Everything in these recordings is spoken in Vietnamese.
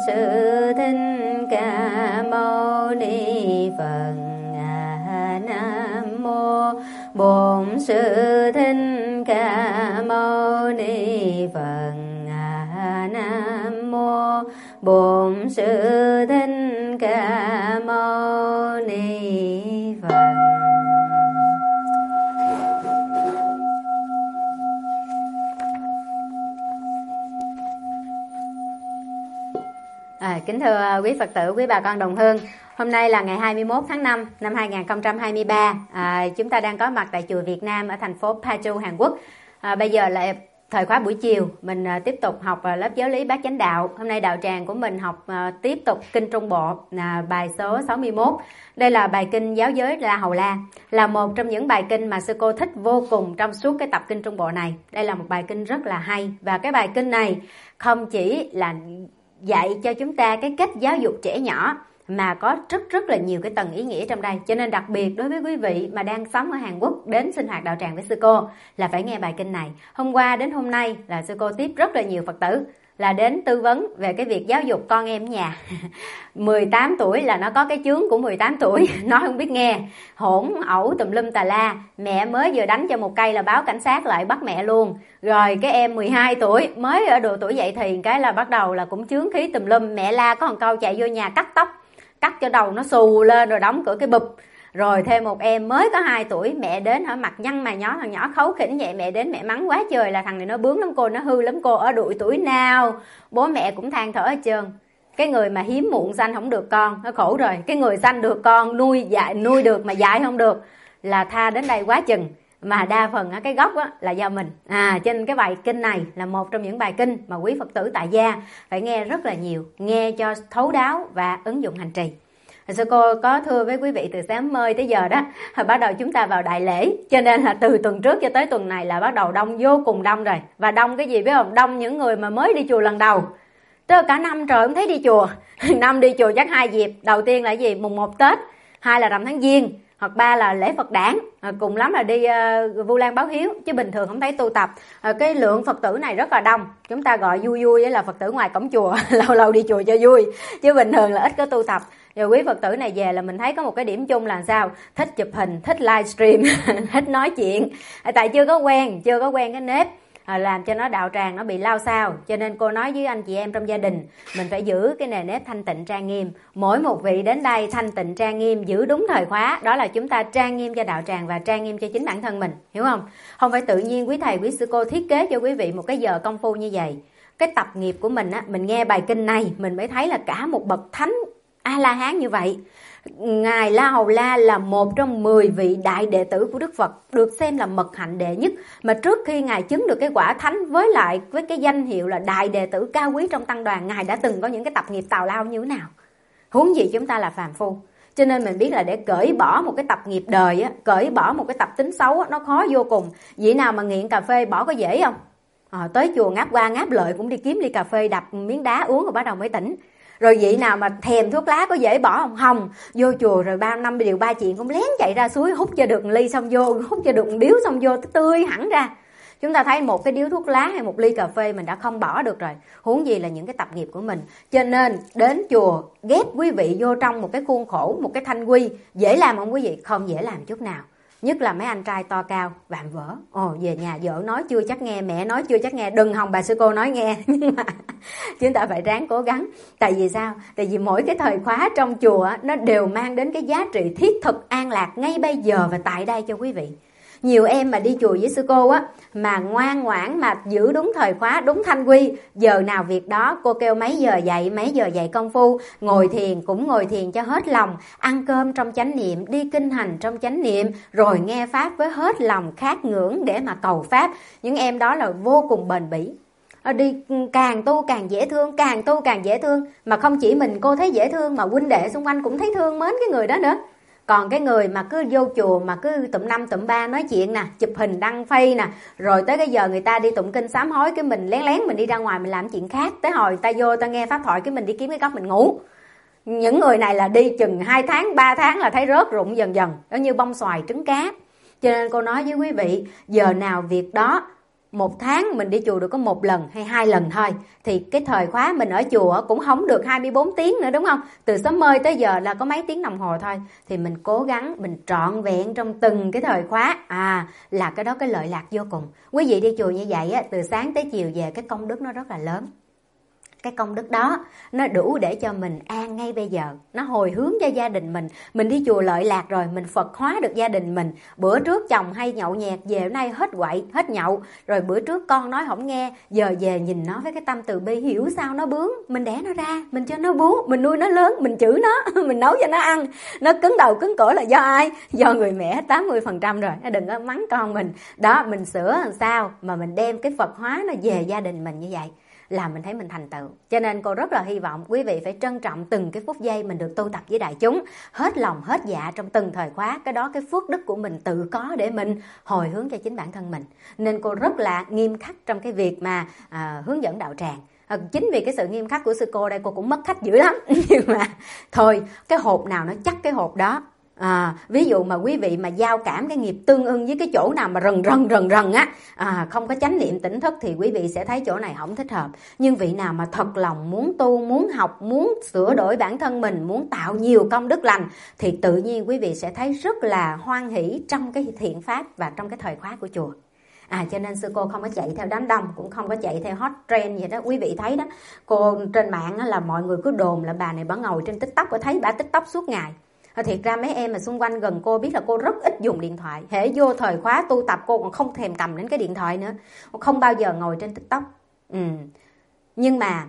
Sư Thích Ca Mâu Ni Phật. Nam mô Bổn Sư Thích Ca Mâu Ni Phật. Nam mô Bổn Sư Thích Ca Mâu Ni Phật. Kính thưa quý Phật tử, quý bà con đồng hương, hôm nay là ngày 21 tháng 5 năm 2023. Chúng ta đang có mặt tại chùa Việt Nam ở thành phố Paju, Hàn Quốc. Bây giờ là thời khóa buổi chiều, mình tiếp tục học lớp giáo lý Bát Chánh Đạo. Hôm nay đạo tràng của mình học tiếp tục Kinh Trung Bộ, bài số 61. Đây là bài kinh giáo giới La Hầu La, là một trong những bài kinh mà sư cô thích vô cùng trong suốt cái tập Kinh Trung Bộ này. Đây là một bài kinh rất là hay, và cái bài kinh này không chỉ là dạy cho chúng ta cái cách giáo dục trẻ nhỏ mà có rất là nhiều cái tầng ý nghĩa trong đây. Cho nên đặc biệt đối với quý vị mà đang sống ở Hàn Quốc đến sinh hoạt đạo tràng với sư cô là phải nghe bài kinh này. Hôm qua đến hôm nay là sư cô tiếp rất là nhiều Phật tử là đến tư vấn về cái việc giáo dục con em ở nhà. 18 tuổi là nó có cái chướng của 18 tuổi, nó không biết nghe, hỗn ẩu tùm lum tà la, mẹ mới vừa đánh cho một cây là báo cảnh sát lại bắt mẹ luôn. Rồi cái em 12 tuổi mới ở độ tuổi dậy thì cái là bắt đầu là cũng chướng khí tùm lum, mẹ la có một câu chạy vô nhà cắt tóc, cắt cho đầu nó xù lên rồi đóng cửa cái bụp. Rồi thêm một em mới có 2 tuổi, mẹ đến hỏi mặt nhăn mày nhó, thằng nhỏ khấu khỉnh vậy, mẹ đến mẹ mắng quá trời là thằng này nó bướng lắm cô, nó hư lắm cô, ở độ tuổi nào bố mẹ cũng than thở hết trơn. Cái người mà hiếm muộn sanh không được con, nó khổ rồi. Cái người sanh được con, nuôi được mà dạy không được là tha đến đây quá chừng. Mà đa phần cái gốc là do mình. Cho nên cái bài kinh này là một trong những bài kinh mà quý Phật tử tại gia phải nghe rất là nhiều, nghe cho thấu đáo và ứng dụng hành trì. Sư cô có thưa với quý vị từ sáng mơi tới giờ đó, bắt đầu chúng ta vào đại lễ, cho nên là từ tuần trước cho tới tuần này là bắt đầu đông, vô cùng đông rồi. Và đông cái gì biết không? Đông những người mà mới đi chùa lần đầu. Tức cả năm trời không thấy đi chùa. Năm đi chùa chắc 2 dịp. Đầu tiên là gì? Mùng 1 Tết, 2 là rằm tháng Giêng, hoặc 3 là lễ Phật đản, cùng lắm là đi Vu Lan báo hiếu, chứ bình thường không thấy tu tập. Cái lượng Phật tử này rất là đông. Chúng ta gọi vui vui là Phật tử ngoài cổng chùa, lâu lâu đi chùa cho vui, chứ bình thường là ít có tu tập. Rồi quý Phật tử này về là mình thấy có một cái điểm chung là sao? Thích chụp hình, thích livestream, thích nói chuyện. Tại chưa có quen cái nếp, làm cho nó đạo tràng nó bị lao xao. Cho nên cô nói với anh chị em trong gia đình, mình phải giữ cái nề nếp thanh tịnh trang nghiêm. Mỗi một vị đến đây thanh tịnh trang nghiêm, giữ đúng thời khóa, đó là chúng ta trang nghiêm cho đạo tràng và trang nghiêm cho chính bản thân mình, hiểu không? Không phải tự nhiên quý thầy quý sư cô thiết kế cho quý vị một cái giờ công phu như vậy. Cái tập nghiệp của mình mình nghe bài kinh này mình mới thấy là cả một bậc thánh A-la-hán như vậy. Ngài La Hầu La là một trong 10 vị đại đệ tử của Đức Phật, được xem là mật hạnh đệ nhất. Mà trước khi Ngài chứng được cái quả thánh với cái danh hiệu là đại đệ tử cao quý trong tăng đoàn, Ngài đã từng có những cái tập nghiệp tào lao như thế nào. Huống gì chúng ta là phàm phu. Cho nên mình biết là để cởi bỏ một cái tập nghiệp đời, cởi bỏ một cái tập tính xấu nó khó vô cùng. Vị nào mà nghiện cà phê bỏ có dễ không? Tới chùa ngáp qua ngáp lợi cũng đi kiếm ly cà phê đập miếng đá uống rồi bắt đầu mới tỉnh. Rồi vị nào mà thèm thuốc lá có dễ bỏ không? Không. Vô chùa rồi 3 năm điều 3 chuyện cũng lén chạy ra suối hút cho được ly xong vô, hút cho được điếu xong vô tươi hẳn ra. Chúng ta thấy một cái điếu thuốc lá hay một ly cà phê mình đã không bỏ được rồi, huống gì là những cái tập nghiệp của mình. Cho nên đến chùa ghép quý vị vô trong một cái khuôn khổ, một cái thanh quy, dễ làm không quý vị? Không dễ làm chút nào. Nhất là mấy anh trai to cao vạm vỡ, về nhà vợ nói chưa chắc nghe, mẹ nói chưa chắc nghe, đừng hòng bà sư cô nói nghe. Nhưng mà chúng ta phải ráng cố gắng. Tại vì sao? Tại vì mỗi cái thời khóa trong chùa nó đều mang đến cái giá trị thiết thực an lạc ngay bây giờ và tại đây cho quý vị. Nhiều em mà đi chùa với sư cô mà ngoan ngoãn mà giữ đúng thời khóa, đúng thanh quy, giờ nào việc đó, cô kêu mấy giờ dậy công phu, ngồi thiền cũng ngồi thiền cho hết lòng, ăn cơm trong chánh niệm, đi kinh hành trong chánh niệm, rồi nghe pháp với hết lòng khát ngưỡng để mà cầu pháp. Những em đó là vô cùng bền bỉ. Đi càng tu càng dễ thương, càng tu càng dễ thương. Mà không chỉ mình cô thấy dễ thương mà huynh đệ xung quanh cũng thấy thương mến cái người đó nữa. Còn cái người mà cứ vô chùa mà cứ tụm năm tụm ba nói chuyện nè, chụp hình đăng face nè, rồi tới cái giờ người ta đi tụng kinh sám hối, cái mình lén lén mình đi ra ngoài mình làm chuyện khác, tới hồi ta vô ta nghe pháp thoại cái mình đi kiếm cái góc mình ngủ. Những người này là đi chừng 2 tháng 3 tháng là thấy rớt rụng dần dần, nó như bông xoài trứng cá. Cho nên cô nói với quý vị, giờ nào việc đó, một tháng mình đi chùa được có 1 lần hay 2 lần thôi, thì cái thời khóa mình ở chùa cũng không được 24 tiếng nữa, đúng không? Từ sớm mơi tới giờ là có mấy tiếng đồng hồ thôi. Thì mình cố gắng, mình trọn vẹn trong từng cái thời khóa, là cái đó cái lợi lạc vô cùng. Quý vị đi chùa như vậy á, từ sáng tới chiều về cái công đức nó rất là lớn. Cái công đức đó nó đủ để cho mình an ngay bây giờ, nó hồi hướng cho gia đình mình. Mình đi chùa lợi lạc rồi, mình Phật hóa được gia đình mình. Bữa trước chồng hay nhậu nhẹt, về nay hết quậy, hết nhậu. Rồi bữa trước con nói không nghe, giờ về nhìn nó với cái tâm từ bi, hiểu sao nó bướng, mình đẻ nó ra, mình cho nó bú, mình nuôi nó lớn, mình chữ nó, mình nấu cho nó ăn. Nó cứng đầu cứng cổ là do ai? Do người mẹ 80% rồi, đừng có mắng con mình. Đó, mình sửa làm sao mà mình đem cái Phật hóa nó về gia đình mình như vậy là mình thấy mình thành tựu. Cho nên cô rất là hy vọng quý vị phải trân trọng từng cái phút giây mình được tu tập với đại chúng, hết lòng hết dạ trong từng thời khóa. Cái đó cái phước đức của mình tự có để mình hồi hướng cho chính bản thân mình. Nên cô rất là nghiêm khắc trong cái việc mà hướng dẫn đạo tràng. Chính vì cái sự nghiêm khắc của sư cô đây cô cũng mất khách dữ lắm. Nhưng mà thôi, cái hộp nào nó chắc cái hộp đó. Ví dụ mà quý vị mà giao cảm cái nghiệp tương ưng với cái chỗ nào mà rần rần á, không có chánh niệm tỉnh thức thì quý vị sẽ thấy chỗ này không thích hợp. Nhưng vị nào mà thật lòng muốn tu, muốn học, muốn sửa đổi bản thân mình, muốn tạo nhiều công đức lành thì tự nhiên quý vị sẽ thấy rất là hoan hỷ trong cái thiện pháp và trong cái thời khóa của chùa. Cho nên sư cô không có chạy theo đám đông, cũng không có chạy theo hot trend vậy đó. Quý vị thấy đó, cô trên mạng là mọi người cứ đồn là bà này bà ngồi trên TikTok, tôi thấy bà TikTok suốt ngày. Thiệt ra mấy em mà xung quanh gần cô biết là cô rất ít dùng điện thoại. Hễ vô thời khóa tu tập cô còn không thèm cầm đến cái điện thoại nữa, không bao giờ ngồi trên TikTok. Nhưng mà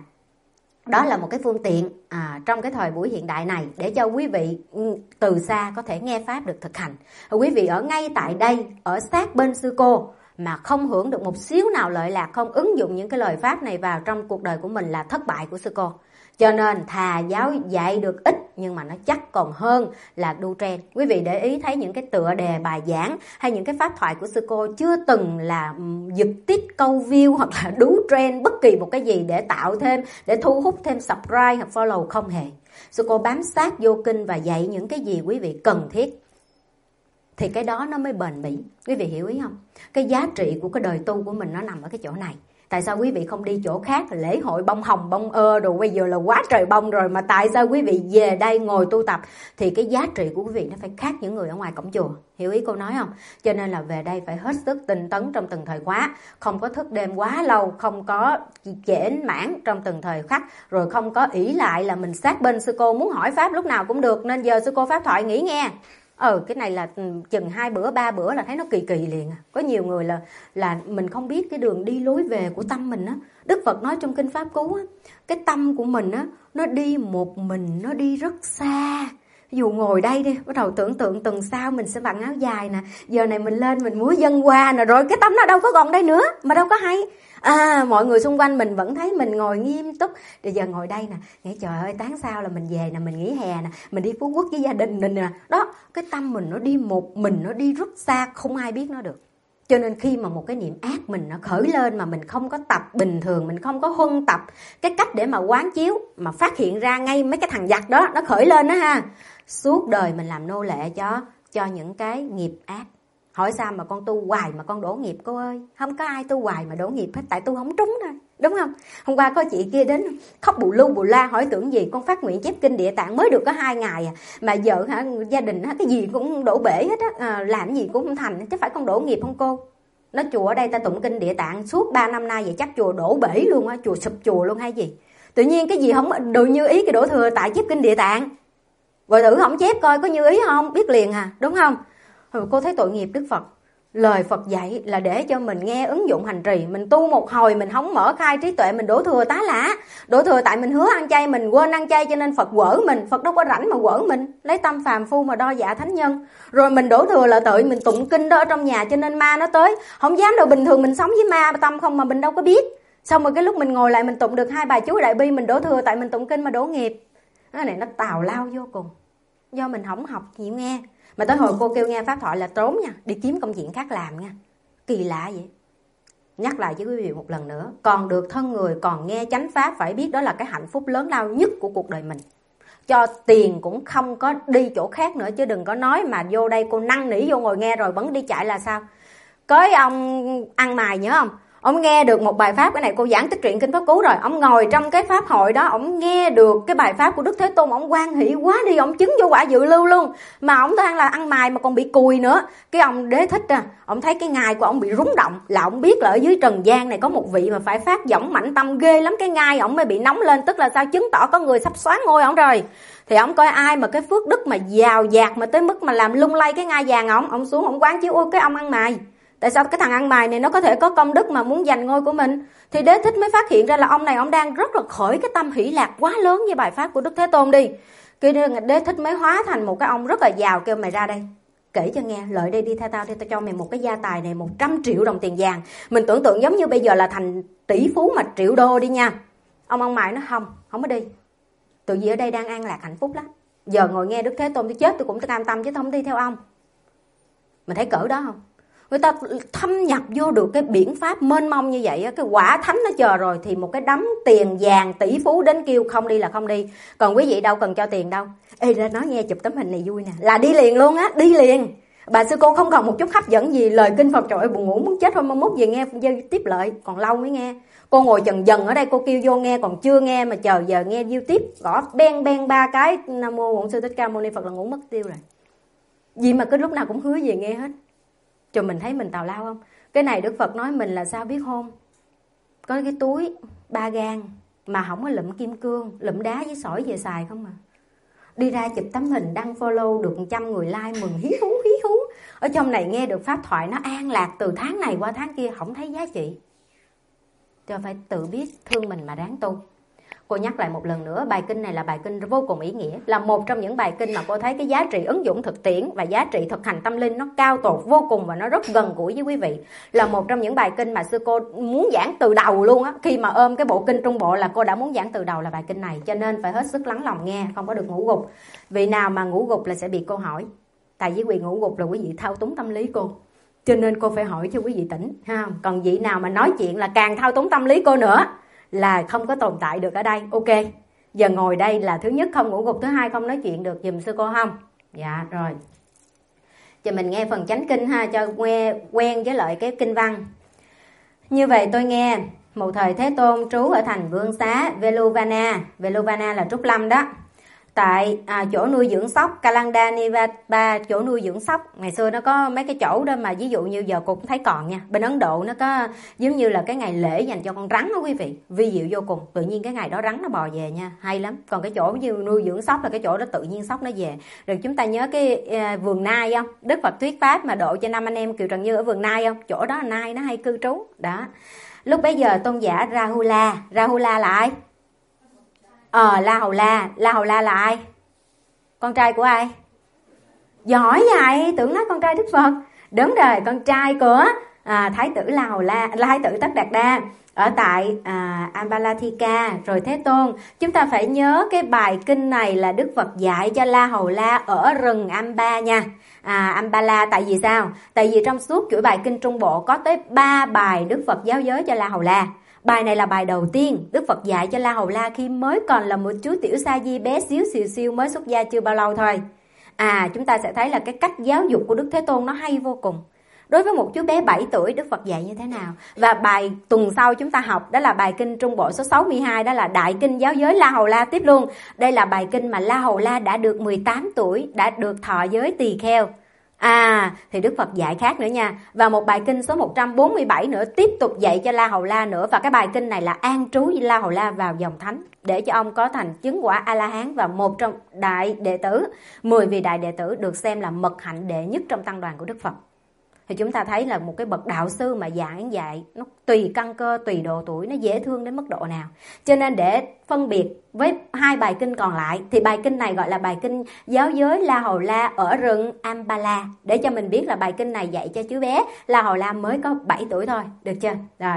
đó là một cái phương tiện trong cái thời buổi hiện đại này để cho quý vị từ xa có thể nghe pháp được thực hành. Quý vị ở ngay tại đây, ở sát bên sư cô mà không hưởng được một xíu nào lợi lạc, không ứng dụng những cái lời pháp này vào trong cuộc đời của mình là thất bại của sư cô. Cho nên thà giáo dạy được ít nhưng mà nó chắc còn hơn là đu trend. Quý vị để ý thấy những cái tựa đề bài giảng hay những cái pháp thoại của sư cô chưa từng là giật tít câu view hoặc là đú trend bất kỳ một cái gì để tạo thêm, để thu hút thêm subscribe hoặc follow, không hề. Sư cô bám sát vô kinh và dạy những cái gì quý vị cần thiết thì cái đó nó mới bền bỉ. Quý vị hiểu ý không? Cái giá trị của cái đời tu của mình nó nằm ở cái chỗ này. Tại sao quý vị không đi chỗ khác, lễ hội bông hồng bông đồ bây giờ là quá trời bông rồi, mà tại sao quý vị về đây ngồi tu tập thì cái giá trị của quý vị nó phải khác những người ở ngoài cổng chùa. Hiểu ý cô nói không? Cho nên là về đây phải hết sức tinh tấn trong từng thời khóa, không có thức đêm quá lâu, không có trễ mãn trong từng thời khắc, rồi không có ỷ lại là mình sát bên sư cô muốn hỏi pháp lúc nào cũng được, nên giờ sư cô pháp thoại nghỉ nghe. Cái này là chừng 2 bữa 3 bữa là thấy nó kỳ kỳ liền. Có nhiều người là mình không biết cái đường đi lối về của tâm mình á. Đức Phật nói trong kinh Pháp Cú á, cái tâm của mình á, nó đi một mình, nó đi rất xa. Ví dụ ngồi đây đi, bắt đầu tưởng tượng tuần sau mình sẽ mặc áo dài nè, giờ này mình lên mình múa dân hoa nè, rồi cái tâm nó đâu có còn đây nữa, mà đâu có hay. Mọi người xung quanh mình vẫn thấy mình ngồi nghiêm túc. Bây giờ ngồi đây nè, nghĩ trời ơi tháng sau là mình về nè, mình nghỉ hè nè, mình đi Phú Quốc với gia đình mình nè. Đó, cái tâm mình nó đi một mình, nó đi rất xa, không ai biết nó được. Cho nên khi mà một cái niệm ác mình nó khởi lên mà mình không có tập bình thường, mình không có huân tập cái cách để mà quán chiếu, mà phát hiện ra ngay mấy cái thằng giặc đó nó khởi lên đó ha, suốt đời mình làm nô lệ cho những cái nghiệp ác. Hỏi sao mà con tu hoài mà con đổ nghiệp cô ơi? Không có ai tu hoài mà đổ nghiệp hết, tại tu không trúng thôi, đúng không? Hôm qua có chị kia đến khóc bù lu bù la, hỏi tưởng gì con phát nguyện chép kinh Địa Tạng mới được có 2 ngày mà vợ gia đình cái gì cũng đổ bể hết á, làm gì cũng không thành, chứ phải con đổ nghiệp không cô? Nói chùa ở đây ta tụng kinh Địa Tạng suốt 3 năm nay vậy chắc chùa đổ bể luôn á, chùa sụp chùa luôn hay gì? Tự nhiên cái gì không được như ý cái đổ thừa tại chép kinh Địa Tạng. Rồi thử không chép coi có như ý không, biết liền đúng không? Cô thấy tội nghiệp Đức Phật. Lời Phật dạy là để cho mình nghe ứng dụng hành trì. Mình tu một hồi mình không mở khai trí tuệ, mình đổ thừa tá lả. Đổ thừa tại mình hứa ăn chay, mình quên ăn chay cho nên Phật quở mình. Phật đâu có rảnh mà quở mình, lấy tâm phàm phu mà đo dạ thánh nhân. Rồi mình đổ thừa là tự mình tụng kinh đó ở trong nhà cho nên ma nó tới. Không dám đâu, bình thường mình sống với ma tâm không mà mình đâu có biết. Xong rồi cái lúc mình ngồi lại mình tụng được 2 bài chú Đại Bi, mình đổ thừa tại mình tụng kinh mà đổ nghiệp. Cái này nó tào lao vô cùng. Do mình không học chịu nghe. Mà tới hồi cô kêu nghe pháp thoại là trốn nha, đi kiếm công chuyện khác làm nha. Kỳ lạ vậy. Nhắc lại với quý vị một lần nữa, còn được thân người, còn nghe chánh pháp, phải biết đó là cái hạnh phúc lớn lao nhất của cuộc đời mình. Cho tiền cũng không có đi chỗ khác nữa, chứ đừng có nói mà vô đây cô năn nỉ vô ngồi nghe rồi vẫn đi chạy là sao. Cưới ông ăn mày nhớ không? Ông nghe được một bài pháp, cái này cô giảng tích truyện kinh pháp cú rồi, ông ngồi trong cái pháp hội đó, ông nghe được cái bài pháp của Đức Thế Tôn, ông hoan hỷ quá đi, ông chứng vô quả dự lưu luôn. Mà ông đang là ăn mày mà còn bị cùi nữa. Cái ông Đế Thích ông thấy cái ngai của ông bị rúng động, là ông biết là ở dưới trần gian này có một vị mà phải phát võng mạnh tâm ghê lắm, cái ngai ông mới bị nóng lên, tức là sao, chứng tỏ có người sắp xoán ngôi ông rồi. Thì ông coi ai mà cái phước đức mà giàu dạt mà tới mức mà làm lung lay cái ngai vàng ông xuống ông quán chiếu, ôi cái ông ăn mày. Tại sao cái thằng ăn mày này nó có thể có công đức mà muốn giành ngôi của mình? Thì Đế Thích mới phát hiện ra là ông này ông đang rất là khởi cái tâm hỷ lạc quá lớn với bài pháp của Đức Thế Tôn đi. Cái Đế Thích mới hóa thành một cái ông rất là giàu, kêu mày ra đây, kể cho nghe, lợi đây đi theo tao đi, tao cho mày một cái gia tài này 100 triệu đồng tiền vàng. Mình tưởng tượng giống như bây giờ là thành tỷ phú mà triệu đô đi nha. Ông ăn mày nó không có đi. Tự vì ở đây đang an lạc hạnh phúc lắm. Giờ ngồi nghe Đức Thế Tôn tôi chết tôi cũng cam tâm chứ không đi theo ông. Mình thấy cỡ đó không? Người ta thâm nhập vô được cái biển pháp mênh mông như vậy, cái quả thánh nó chờ rồi, thì một cái đống tiền vàng tỷ phú đến kêu không đi là không đi. Còn quý vị đâu cần cho tiền đâu. Ê ra nói nghe chụp tấm hình này vui nè, là đi liền luôn á, đi liền. Bà sư cô không còn một chút hấp dẫn gì, lời kinh Phật trời ơi buồn ngủ muốn chết thôi, 31 về nghe tiếp lợi, còn lâu mới nghe. Cô ngồi chần dần ở đây, cô kêu vô nghe còn chưa nghe mà chờ giờ nghe view tiếp, gõ beng beng 3 cái Nam mô Bổn Sư Thích Ca Mâu Ni Phật là ngủ mất tiêu rồi. Gì mà cứ lúc nào cũng hứa về nghe hết. Cho mình thấy mình tào lao không? Cái này Đức Phật nói mình là sao biết không? Có cái túi 3 gang mà không có lụm kim cương, lụm đá với sỏi về xài không mà. Đi ra chụp tấm hình đăng follow được 100 người like mừng hí hú hí hú. Ở trong này nghe được pháp thoại nó an lạc từ tháng này qua tháng kia, không thấy giá trị. Cho phải tự biết thương mình mà ráng tu. Cô nhắc lại một lần nữa, bài kinh này là bài kinh vô cùng ý nghĩa, là một trong những bài kinh mà cô thấy cái giá trị ứng dụng thực tiễn và giá trị thực hành tâm linh nó cao tột vô cùng và nó rất gần gũi với quý vị. Là một trong những bài kinh mà sư cô muốn giảng từ đầu luôn á, khi mà ôm cái bộ kinh Trung Bộ là cô đã muốn giảng từ đầu là bài kinh này, cho nên phải hết sức lắng lòng nghe, không có được ngủ gục. Vị nào mà ngủ gục là sẽ bị cô hỏi. Tại vì quý vị ngủ gục là quý vị thao túng tâm lý cô, cho nên cô phải hỏi cho quý vị tỉnh ha. Còn vị nào mà nói chuyện là càng thao túng tâm lý cô nữa là không có tồn tại được ở đây. Ok, giờ ngồi đây là thứ nhất không ngủ gục, thứ hai không nói chuyện được giùm sư cô không? Dạ rồi. Giờ mình nghe phần chánh kinh ha, cho nghe quen với lại cái kinh văn. Như vậy tôi nghe, một thời Thế Tôn trú ở thành Vương Xá Veluvana. Veluvana là Trúc Lâm đó. Tại chỗ nuôi dưỡng sóc Kalanda Nivapa, chỗ nuôi dưỡng sóc. Ngày xưa nó có mấy cái chỗ đó mà ví dụ như giờ cô cũng thấy còn nha. Bên Ấn Độ nó có giống như là cái ngày lễ dành cho con rắn đó quý vị. Vi diệu vô cùng. Tự nhiên cái ngày đó rắn nó bò về nha, hay lắm. Còn cái chỗ như nuôi dưỡng sóc là cái chỗ đó tự nhiên sóc nó về. Rồi chúng ta nhớ cái vườn nai không? Đức Phật thuyết pháp mà độ cho 5 anh em Kiều Trần Như ở vườn nai không? Chỗ đó là nai nó hay cư trú. Đó. Lúc bấy giờ tôn giả Rahula. Rahula là ai? La Hầu La. La Hầu La là ai? Con trai của ai? Giỏi vậy, tưởng nói con trai Đức Phật. Đúng rồi, con trai của Thái tử La Hầu La, Thái tử Tất Đạt Đa ở tại Ambalathika. Rồi Thế Tôn, chúng ta phải nhớ cái bài kinh này là Đức Phật dạy cho La Hầu La ở rừng Amba nha. Ambala, tại vì sao? Tại vì trong suốt chuỗi bài kinh Trung Bộ có tới 3 bài Đức Phật giáo giới cho La Hầu La. Bài này là bài đầu tiên Đức Phật dạy cho La Hầu La khi mới còn là một chú tiểu sa di bé xíu xìu xiu mới xuất gia chưa bao lâu thôi. Chúng ta sẽ thấy là cái cách giáo dục của Đức Thế Tôn nó hay vô cùng. Đối với một chú bé 7 tuổi, Đức Phật dạy như thế nào? Và bài tuần sau chúng ta học đó là bài kinh Trung Bộ số 62, đó là Đại Kinh Giáo Giới La Hầu La tiếp luôn. Đây là bài kinh mà La Hầu La đã được 18 tuổi, đã được thọ giới tỳ kheo. Thì Đức Phật dạy khác nữa nha. Và một bài kinh số 147 nữa tiếp tục dạy cho La Hầu La nữa. Và cái bài kinh này là an trú với La Hầu La vào dòng thánh, để cho ông có thành chứng quả A-la-hán và một trong đại đệ tử, 10 vị đại đệ tử được xem là mật hạnh đệ nhất trong tăng đoàn của Đức Phật. Thì chúng ta thấy là một cái bậc đạo sư mà giảng dạy nó tùy căn cơ, tùy độ tuổi, nó dễ thương đến mức độ nào. Cho nên để phân biệt với 2 bài kinh còn lại thì bài kinh này gọi là bài kinh giáo giới La Hầu La ở rừng Ambala, để cho mình biết là bài kinh này dạy cho chú bé La Hầu La mới có 7 tuổi thôi, được chưa?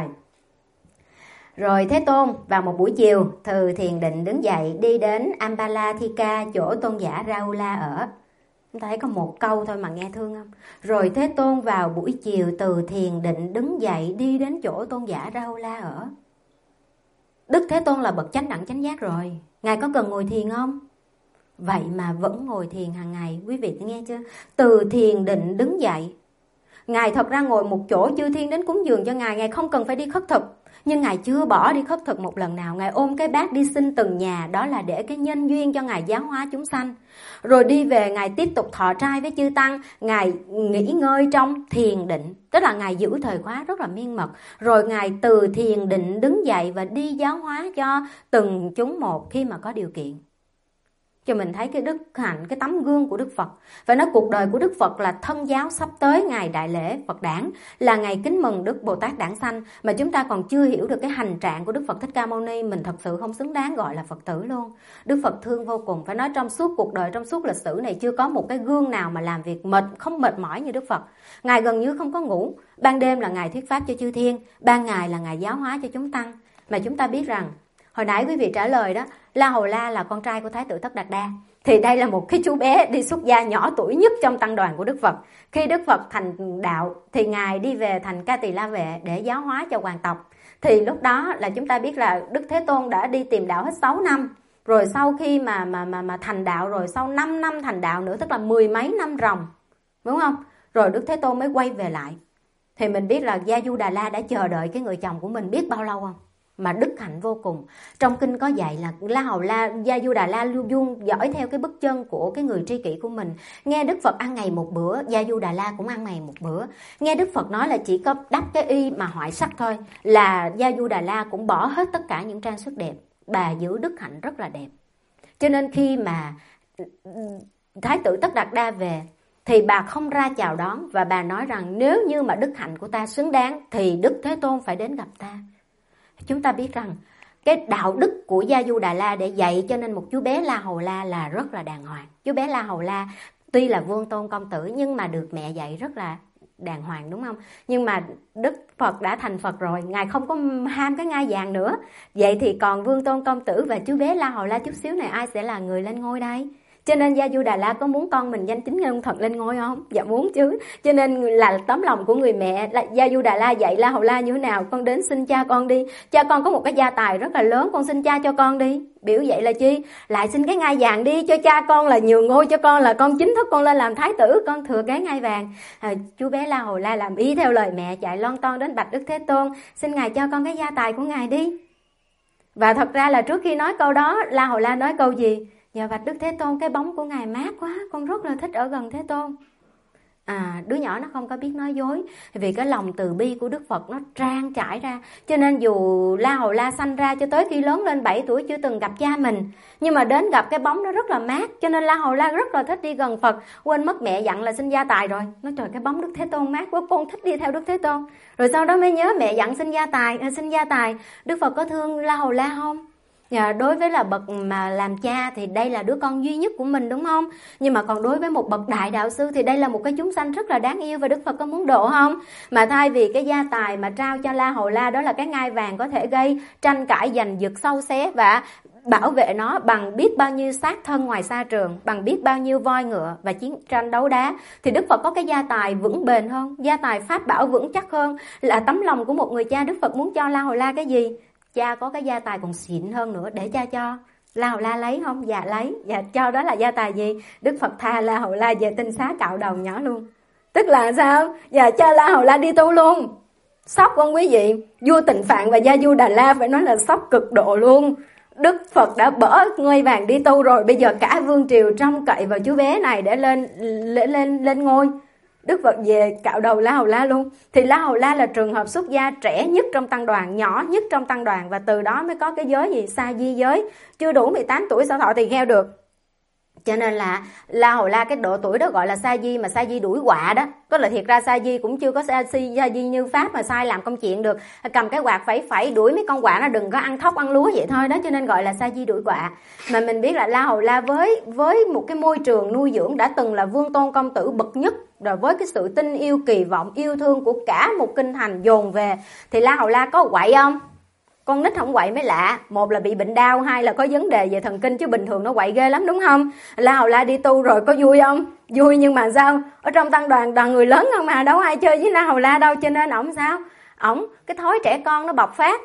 Rồi Thế Tôn vào một buổi chiều từ thiền định đứng dậy đi đến Ambalathika, chỗ tôn giả Rahula ở. Chúng ta thấy có một câu thôi mà nghe thương không? Rồi Thế Tôn vào buổi chiều từ thiền định đứng dậy đi đến chỗ tôn giả Rahula ở. Đức Thế Tôn là bậc chánh đẳng chánh giác rồi, Ngài có cần ngồi thiền không? Vậy mà vẫn ngồi thiền hàng ngày, quý vị nghe chưa? Từ thiền định đứng dậy. Ngài thật ra ngồi một chỗ, chư thiên đến cúng dường cho Ngài không cần phải đi khất thực. Nhưng Ngài chưa bỏ đi khất thực một lần nào. Ngài ôm cái bát đi xin từng nhà, đó là để cái nhân duyên cho Ngài giáo hóa chúng sanh. Rồi đi về, Ngài tiếp tục thọ trai với chư tăng, Ngài nghỉ ngơi trong thiền định, tức là Ngài giữ thời khóa rất là miên mật. Rồi Ngài từ thiền định đứng dậy và đi giáo hóa cho từng chúng một khi mà có điều kiện. Cho mình thấy cái đức hạnh, cái tấm gương của Đức Phật. Và nói cuộc đời của Đức Phật là thân giáo sắp tới ngày đại lễ Phật đản, là ngày kính mừng Đức Bồ Tát Đản Sanh, mà chúng ta còn chưa hiểu được cái hành trạng của Đức Phật Thích Ca Mâu Ni, mình thật sự không xứng đáng gọi là Phật tử luôn. Đức Phật thương vô cùng, phải nói trong suốt cuộc đời, trong suốt lịch sử này chưa có một cái gương nào mà làm việc không mệt mỏi như Đức Phật. Ngài gần như không có ngủ, ban đêm là Ngài thuyết pháp cho chư thiên, ban ngày là Ngài giáo hóa cho chúng tăng. Mà chúng ta biết rằng, hồi nãy quý vị trả lời đó, La Hầu La là con trai của Thái tử Tất Đạt Đa. Thì đây là một cái chú bé đi xuất gia nhỏ tuổi nhất trong tăng đoàn của Đức Phật. Khi Đức Phật thành đạo thì Ngài đi về thành Ca Tỳ La Vệ để giáo hóa cho hoàng tộc. Thì lúc đó là chúng ta biết là Đức Thế Tôn đã đi tìm đạo hết 6 năm. Rồi sau khi mà thành đạo rồi, sau 5 năm thành đạo nữa, tức là 10 mấy năm ròng, đúng không? Rồi Đức Thế Tôn mới quay về lại. Thì mình biết là Gia Du Đà La đã chờ đợi cái người chồng của mình biết bao lâu không? Mà đức hạnh vô cùng. Trong kinh có dạy là La Hầu La, Gia Du Đà La luôn luôn dõi theo cái bước chân của cái người tri kỷ của mình. Nghe Đức Phật ăn ngày một bữa, Gia Du Đà La cũng ăn ngày một bữa. Nghe Đức Phật nói là chỉ có đắp cái y mà hoại sắc thôi, là Gia Du Đà La cũng bỏ hết tất cả những trang sức đẹp. Bà giữ đức hạnh rất là đẹp. Cho nên khi mà Thái tử Tất Đạt Đa về thì bà không ra chào đón, và bà nói rằng nếu như mà đức hạnh của ta xứng đáng thì Đức Thế Tôn phải đến gặp ta. Chúng ta biết rằng cái đạo đức của Gia Du Đà La để dạy cho nên một chú bé La Hầu La là rất là đàng hoàng. Chú bé La Hầu La tuy là vương tôn công tử nhưng mà được mẹ dạy rất là đàng hoàng, đúng không? Nhưng mà Đức Phật đã thành Phật rồi, Ngài không có ham cái ngai vàng nữa. Vậy thì còn vương tôn công tử và chú bé La Hầu La chút xíu này ai sẽ là người lên ngôi đây? Cho nên Gia Du Đà La có muốn con mình danh chính ngôn thuận lên ngôi không? Dạ muốn chứ. Cho nên là tấm lòng của người mẹ, là Gia Du Đà La dạy La Hầu La như thế nào? Con đến xin cha con đi. Cha con có một cái gia tài rất là lớn, con xin cha cho con đi. Biểu vậy là chi? Lại xin cái ngai vàng đi, cho cha con là nhường ngôi cho con, là con chính thức con lên làm thái tử, con thừa cái ngai vàng. Chú bé La Hầu La làm ý theo lời mẹ, chạy lon ton đến bạch Đức Thế Tôn, xin Ngài cho con cái gia tài của Ngài đi. Và thật ra là trước khi nói câu đó, La Hầu La nói câu gì? Dạ bạch Đức Thế Tôn, cái bóng của Ngài mát quá, con rất là thích ở gần Thế Tôn. Đứa nhỏ nó không có biết nói dối, vì cái lòng từ bi của Đức Phật nó trang trải ra. Cho nên dù La Hầu La sanh ra cho tới khi lớn lên 7 tuổi chưa từng gặp cha mình, nhưng mà đến gặp cái bóng nó rất là mát. Cho nên La Hầu La rất là thích đi gần Phật. Quên mất mẹ dặn là xin gia tài rồi, nói trời cái bóng Đức Thế Tôn mát quá, con thích đi theo Đức Thế Tôn. Rồi sau đó mới nhớ mẹ dặn xin gia tài. Đức Phật có thương La Hầu La không? Đối với là bậc mà làm cha thì đây là đứa con duy nhất của mình, đúng không? Nhưng mà còn đối với một bậc đại đạo sư thì đây là một cái chúng sanh rất là đáng yêu, và Đức Phật có muốn độ không? Mà thay vì cái gia tài mà trao cho La Hầu La, đó là cái ngai vàng có thể gây tranh cãi giành giật sâu xé và bảo vệ nó bằng biết bao nhiêu sát thân ngoài xa trường, bằng biết bao nhiêu voi ngựa và chiến tranh đấu đá, thì Đức Phật có cái gia tài vững bền hơn, gia tài pháp bảo vững chắc hơn. Là tấm lòng của một người cha, Đức Phật muốn cho La Hầu La cái gì? Cha có cái gia tài còn xịn hơn nữa để cha cho. La Hầu La lấy không? Dạ lấy. Dạ cho đó là gia tài gì? Đức Phật tha La Hầu La về tinh xá cạo đầu nhỏ luôn. Tức là sao? Dạ cho La Hầu La đi tu luôn. Sốc không quý vị? Vua Tịnh Phạn và Gia Du Đà La phải nói là sốc cực độ luôn. Đức Phật đã bỏ ngôi vàng đi tu rồi, bây giờ cả vương triều trông cậy vào chú bé này để lên ngôi. Đức Phật về cạo đầu La Hầu La luôn. Thì La Hầu La là trường hợp xuất gia trẻ nhất trong tăng đoàn, nhỏ nhất trong tăng đoàn, và từ đó mới có cái giới gì? Sa di giới. Chưa đủ 18 tuổi sao thọ tỳ kheo được. Cho nên là La Hầu La cái độ tuổi đó gọi là sa di, mà sa di đuổi quạ đó. Có là thiệt ra sa di cũng chưa có sa di như Pháp mà sai làm công chuyện được. Cầm cái quạt phẩy đuổi mấy con quạ nó đừng có ăn thóc ăn lúa vậy thôi đó, cho nên gọi là sa di đuổi quạ. Mà mình biết là La Hầu La với một cái môi trường nuôi dưỡng đã từng là vương tôn công tử bậc nhất, rồi với cái sự tin yêu kỳ vọng yêu thương của cả một kinh thành dồn về, thì La Hầu La có quậy không? Con nít không quậy mới lạ. Một là bị bệnh đau, hai là có vấn đề về thần kinh, chứ bình thường nó quậy ghê lắm, đúng không? La Hầu La đi tu rồi có vui không? Vui, nhưng mà sao? Ở trong tăng đoàn toàn người lớn không mà, đâu ai chơi với La Hầu La đâu. Cho nên ổng sao? Ổng cái thói trẻ con nó bộc phát.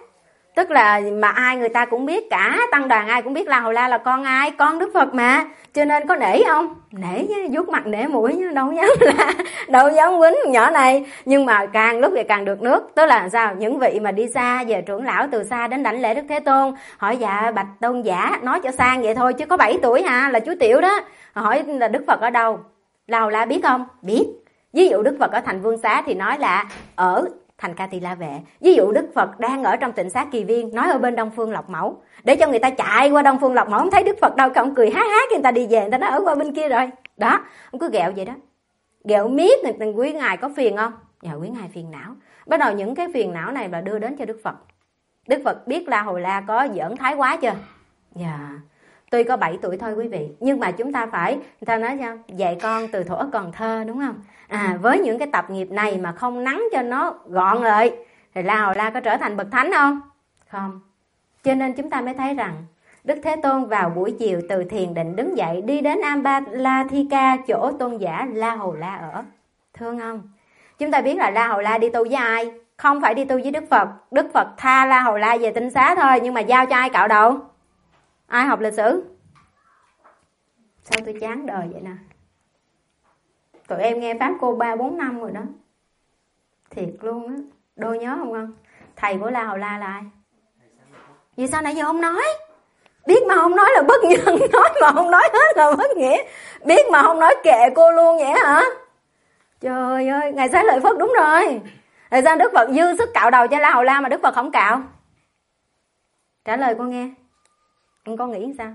Tức là mà ai người ta cũng biết, cả tăng đoàn ai cũng biết La Hầu La là con ai? Con Đức Phật mà. Cho nên có nể không? Nể chứ, vuốt mặt nể mũi chứ, đâu dám quýnh nhỏ này. Nhưng mà càng lúc thì càng được nước. Tức là sao? Những vị mà đi xa về, trưởng lão từ xa đến đảnh lễ Đức Thế Tôn, hỏi dạ bạch tôn giả, nói cho sang vậy thôi chứ có 7 tuổi hả, là chú tiểu đó. Hỏi là Đức Phật ở đâu? La Hầu La biết không? Biết. Ví dụ Đức Phật ở thành Vương Xá thì nói là ở thành Ca Tỳ La Vệ. Ví dụ Đức Phật đang ở trong Tịnh Xá Kỳ Viên, nói ở bên Đông Phương Lộc Mẫu, để cho người ta chạy qua Đông Phương Lộc Mẫu không thấy Đức Phật đâu, ông cười hát hát, người ta đi về, người ta nói ở qua bên kia rồi. Đó, ông cứ ghẹo vậy đó. Ghẹo miết, quý ngài có phiền không? Dạ quý ngài phiền não. Bắt đầu những cái phiền não này là đưa đến cho Đức Phật. Đức Phật biết La Hầu La có giỡn thái quá chưa? Dạ. Tuy có 7 tuổi thôi quý vị, nhưng mà chúng ta phải, người ta nói sao? Dạy con từ thuở còn thơ, đúng không? Với những cái tập nghiệp này mà không nắn cho nó gọn lại thì La Hầu La có trở thành bậc thánh không? Không. Cho nên chúng ta mới thấy rằng Đức Thế Tôn vào buổi chiều từ thiền định đứng dậy, đi đến Ambalathika, chỗ tôn giả La Hầu La ở. Thương không? Chúng ta biết là La Hầu La đi tu với ai? Không phải đi tu với Đức Phật. Đức Phật tha La Hầu La về Tinh Xá thôi, nhưng mà giao cho ai cạo đầu? Ai học lịch sử? Sao tôi chán đời vậy nè. Tụi em nghe Pháp cô 3-4 năm rồi đó. Thiệt luôn á. Đôi nhớ không con? Thầy của La Hầu La là ai? Vì sao nãy giờ không nói? Biết mà không nói là bất nhân, nói mà không nói hết là bất nghĩa. Biết mà không nói kệ cô luôn vậy hả? Trời ơi, Ngài Xá Lợi Phất đúng rồi. Tại sao Đức Phật dư sức cạo đầu cho La Hầu La mà Đức Phật không cạo? Trả lời con nghe. Con nghĩ sao?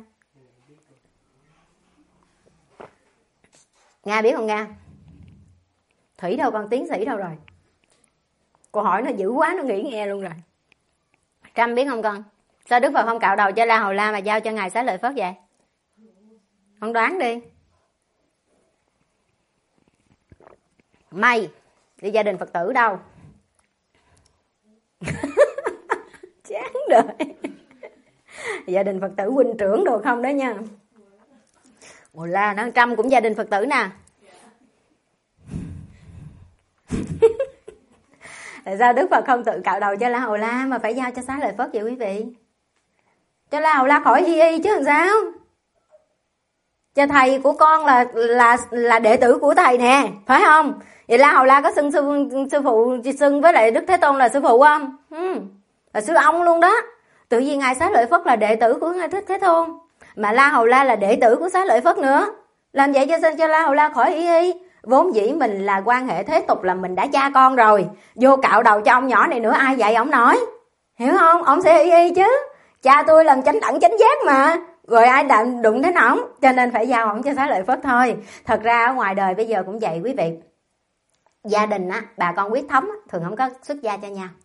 Nga biết không Nga? Thủy đâu con, tiến sĩ đâu rồi? Cô hỏi nó dữ quá nó nghĩ nghe luôn rồi. Trâm biết không con? Sao Đức Phật không cạo đầu cho La Hầu La mà giao cho Ngài Xá Lợi Phất vậy? Con đoán đi. Mày đi gia đình Phật tử đâu? Chán đời. Gia đình Phật tử huynh trưởng được không đó nha. Ồ la, nó Trâm cũng gia đình Phật tử nè. Tại sao Đức Phật không tự cạo đầu cho La Hầu La mà phải giao cho Xá Lợi Phất vậy quý vị? Cho La Hầu La khỏi y chứ làm sao? Cho thầy của con là đệ tử của thầy nè, phải không? Vậy La Hầu La có xưng sư phụ, xưng với lại Đức Thế Tôn là sư phụ không? Là sư ông luôn đó. Tự nhiên Ngài Xá Lợi Phất là đệ tử của Ngài Thích Thế Tôn, mà La Hầu La là đệ tử của Xá Lợi Phất nữa. Làm vậy cho La Hầu La khỏi y. Vốn dĩ mình là quan hệ thế tục, là mình đã cha con rồi, vô cạo đầu cho ông nhỏ này nữa ai dạy ổng nói, hiểu không? Ông sẽ y chứ. Cha tôi làm chánh đẳng chánh giác mà, rồi ai đụng đến ổng, cho nên phải giao ổng cho Xá Lợi Phất thôi. Thật ra ở ngoài đời bây giờ cũng vậy quý vị. Gia đình á, bà con huyết thống thường không có xuất gia cho nhau.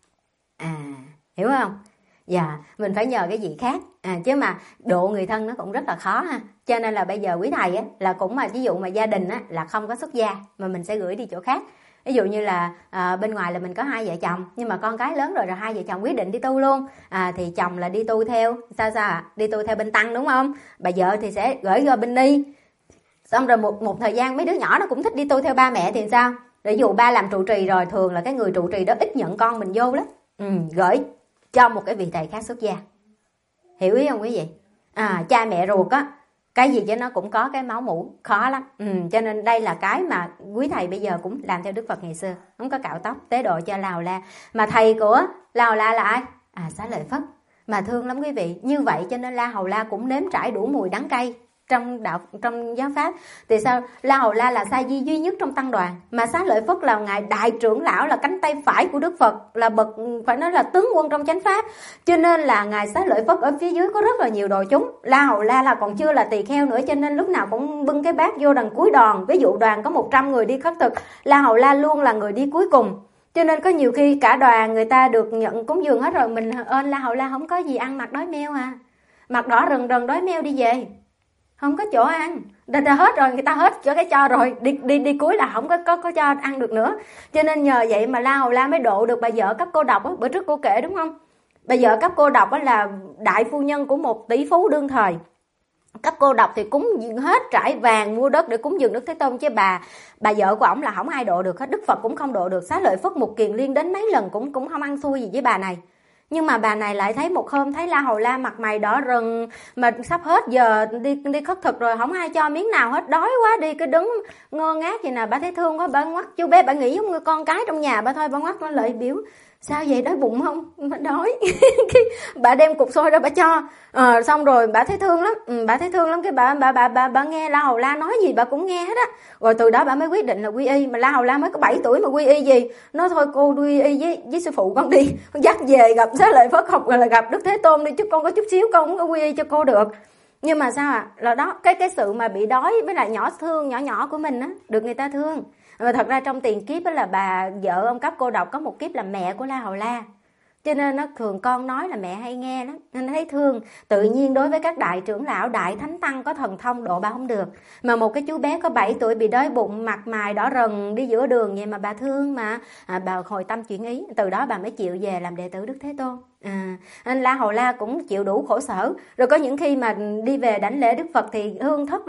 Hiểu không? Dạ, mình phải nhờ cái gì khác. Chứ mà độ người thân nó cũng rất là khó ha. Cho nên là bây giờ quý thầy á, là cũng mà ví dụ mà gia đình á, là không có xuất gia mà mình sẽ gửi đi chỗ khác. Ví dụ như là bên ngoài là mình có 2 vợ chồng, nhưng mà con cái lớn rồi 2 vợ chồng quyết định đi tu luôn. Thì chồng là đi tu theo sao đi tu theo bên tăng đúng không? Bà vợ thì sẽ gửi qua bên Ni. Xong rồi một thời gian mấy đứa nhỏ nó cũng thích đi tu theo ba mẹ thì sao? Ví dụ ba làm trụ trì rồi, thường là cái người trụ trì đó ít nhận con mình vô lắm. Gửi cho một cái vị thầy khác xuất gia. Hiểu ý không quý vị? Cha mẹ ruột á, cái gì chứ nó cũng có cái máu mủ, khó lắm. Cho nên đây là cái mà quý thầy bây giờ cũng làm theo Đức Phật ngày xưa, không có cạo tóc, tế độ cho La Hầu La. Mà thầy của La Hầu La là ai? Xá Lợi Phất. Mà thương lắm quý vị. Như vậy cho nên La Hầu La cũng nếm trải đủ mùi đắng cay trong giáo pháp. Thì sao? La Hầu La là sa di duy nhất trong tăng đoàn, mà Xá Lợi Phất là ngài đại trưởng lão, là cánh tay phải của Đức Phật, là bậc phải nói là tướng quân trong chánh pháp. Cho nên là ngài Xá Lợi Phất ở phía dưới có rất là nhiều đồ chúng. La Hầu La là còn chưa là tỳ kheo nữa, cho nên lúc nào cũng bưng cái bát vô đằng cuối đoàn. Ví dụ đoàn có 100 người đi khất thực, La Hầu La luôn là người đi cuối cùng. Cho nên có nhiều khi cả đoàn người ta được nhận cúng dường hết rồi, mình ơn La Hầu La không có gì ăn, mặt đói meo mặt đỏ rần rần đói meo đi về, không có chỗ ăn. Người ta hết rồi, người ta hết cho cái cho rồi, đi cuối là không có cho ăn được nữa. Cho nên nhờ vậy mà La Hầu La mới độ được bà vợ cấp cô độc á. Bữa trước cô kể đúng không? Bà vợ cấp cô độc á là đại phu nhân của một tỷ phú đương thời. Cấp cô độc thì cúng dường hết trải vàng mua đất để cúng dường Đức Thế Tôn, chứ bà vợ của ổng là không ai độ được hết. Đức Phật cũng không độ được. Xá Lợi Phất Mục Kiền Liên đến mấy lần cũng không ăn xui gì với bà này. Nhưng mà bà này lại thấy một hôm thấy La Hầu La mặt mày đỏ rừng, mà sắp hết giờ đi khất thực rồi, không ai cho miếng nào hết, đói quá, đi cứ đứng ngơ ngác vậy nè. Bà thấy thương quá, bà ngoắt chú bé, bà nghĩ giống như con cái trong nhà bà thôi, bà ngoắt nó lại biểu sao vậy, đói bụng không? Bà đói. Bà đem cục xôi ra bà cho. Xong rồi bà thấy thương lắm, bà thấy thương lắm, cái bà nghe La Hầu La nói gì bà cũng nghe hết á. Rồi từ đó bà mới quyết định là quy y. Mà La Hầu La mới có 7 tuổi mà quy y gì? Nói thôi cô quy y với sư phụ con đi, con dắt về gặp Xá Lợi Phất, học rồi là gặp Đức Thế Tôn đi, chứ con có chút xíu con không có quy y cho cô được. Nhưng mà sao là đó, cái sự mà bị đói với lại nhỏ thương nhỏ của mình á, được người ta thương. Mà thật ra trong tiền kiếp á là bà vợ ông Cấp Cô Độc có một kiếp là mẹ của La Hầu La, cho nên nó thường con nói là mẹ hay nghe lắm, nên nó thấy thương. Tự nhiên đối với các đại trưởng lão, đại thánh tăng có thần thông độ bà không được, mà một cái chú bé có 7 tuổi bị đói bụng, mặt mày đỏ rần đi giữa đường vậy mà bà thương, mà bà hồi tâm chuyển ý. Từ đó bà mới chịu về làm đệ tử Đức Thế Tôn. Anh La Hầu La cũng chịu đủ khổ sở. Rồi có những khi mà đi về đảnh lễ Đức Phật thì hương thất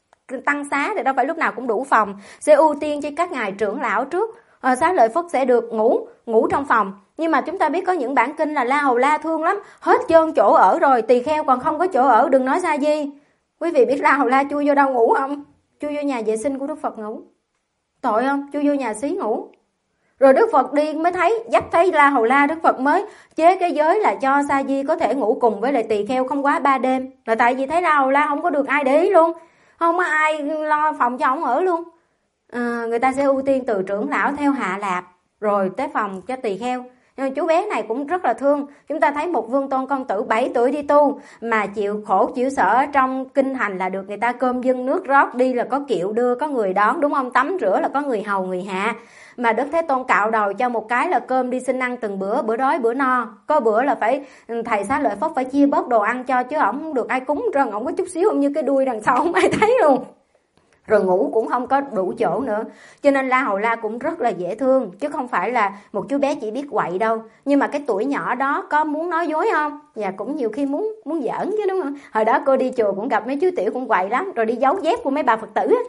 tăng xá thì đâu phải lúc nào cũng đủ phòng, sẽ ưu tiên cho các ngài trưởng lão trước. Xá Lợi Phất sẽ được ngủ trong phòng. Nhưng mà chúng ta biết có những bản kinh là La Hầu La thương lắm, hết trơn chỗ ở rồi, tỳ kheo còn không có chỗ ở, đừng nói Sa Di. Quý vị biết La Hầu La chui vô đâu ngủ không? Chui vô nhà vệ sinh của Đức Phật ngủ. Tội không? Chui vô nhà xí ngủ. Rồi Đức Phật đi mới dắt thấy La Hầu La, Đức Phật mới chế cái giới là cho Sa Di có thể ngủ cùng với lại tỳ kheo không quá 3 đêm. Là tại vì thấy La Hầu La không có được ai để ý luôn, không có ai lo phòng cho ông ở luôn. Người ta sẽ ưu tiên từ trưởng lão theo hạ lạp, rồi tới phòng cho tỳ kheo. Nhưng chú bé này cũng rất là thương. Chúng ta thấy một Vương Tôn công tử 7 tuổi đi tu mà chịu khổ chịu sở trong kinh thành là được người ta cơm dâng nước rót, đi là có kiệu đưa, có người đón, đúng không? Tắm rửa là có người hầu người hạ. Mà Đức Thế Tôn cạo đầu cho một cái là cơm đi xin ăn từng bữa, bữa đói bữa no. Có bữa là phải thầy Xá Lợi Phất phải chia bớt đồ ăn cho, chứ ổng không được ai cúng trơn, ổng có chút xíu như cái đuôi đằng sau không ai thấy luôn. Rồi ngủ cũng không có đủ chỗ nữa. Cho nên La Hầu La cũng rất là dễ thương, chứ không phải là một chú bé chỉ biết quậy đâu. Nhưng mà cái tuổi nhỏ đó có muốn nói dối không? Và cũng nhiều khi muốn giỡn chứ, đúng không? Hồi đó cô đi chùa cũng gặp mấy chú tiểu cũng quậy lắm, rồi đi giấu dép của mấy bà Phật tử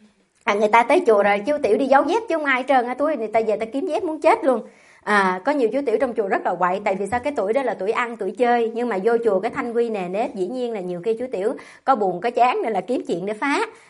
á. Người ta tới chùa rồi chú tiểu đi giấu dép chứ không ai hết trơn á, túi người ta về ta kiếm dép muốn chết luôn. Có nhiều chú tiểu trong chùa rất là quậy. Tại vì sao? Cái tuổi đó là tuổi ăn tuổi chơi, nhưng mà vô chùa cái thanh quy nề nếp, dĩ nhiên là nhiều khi chú tiểu có buồn có chán nên là kiếm chuyện để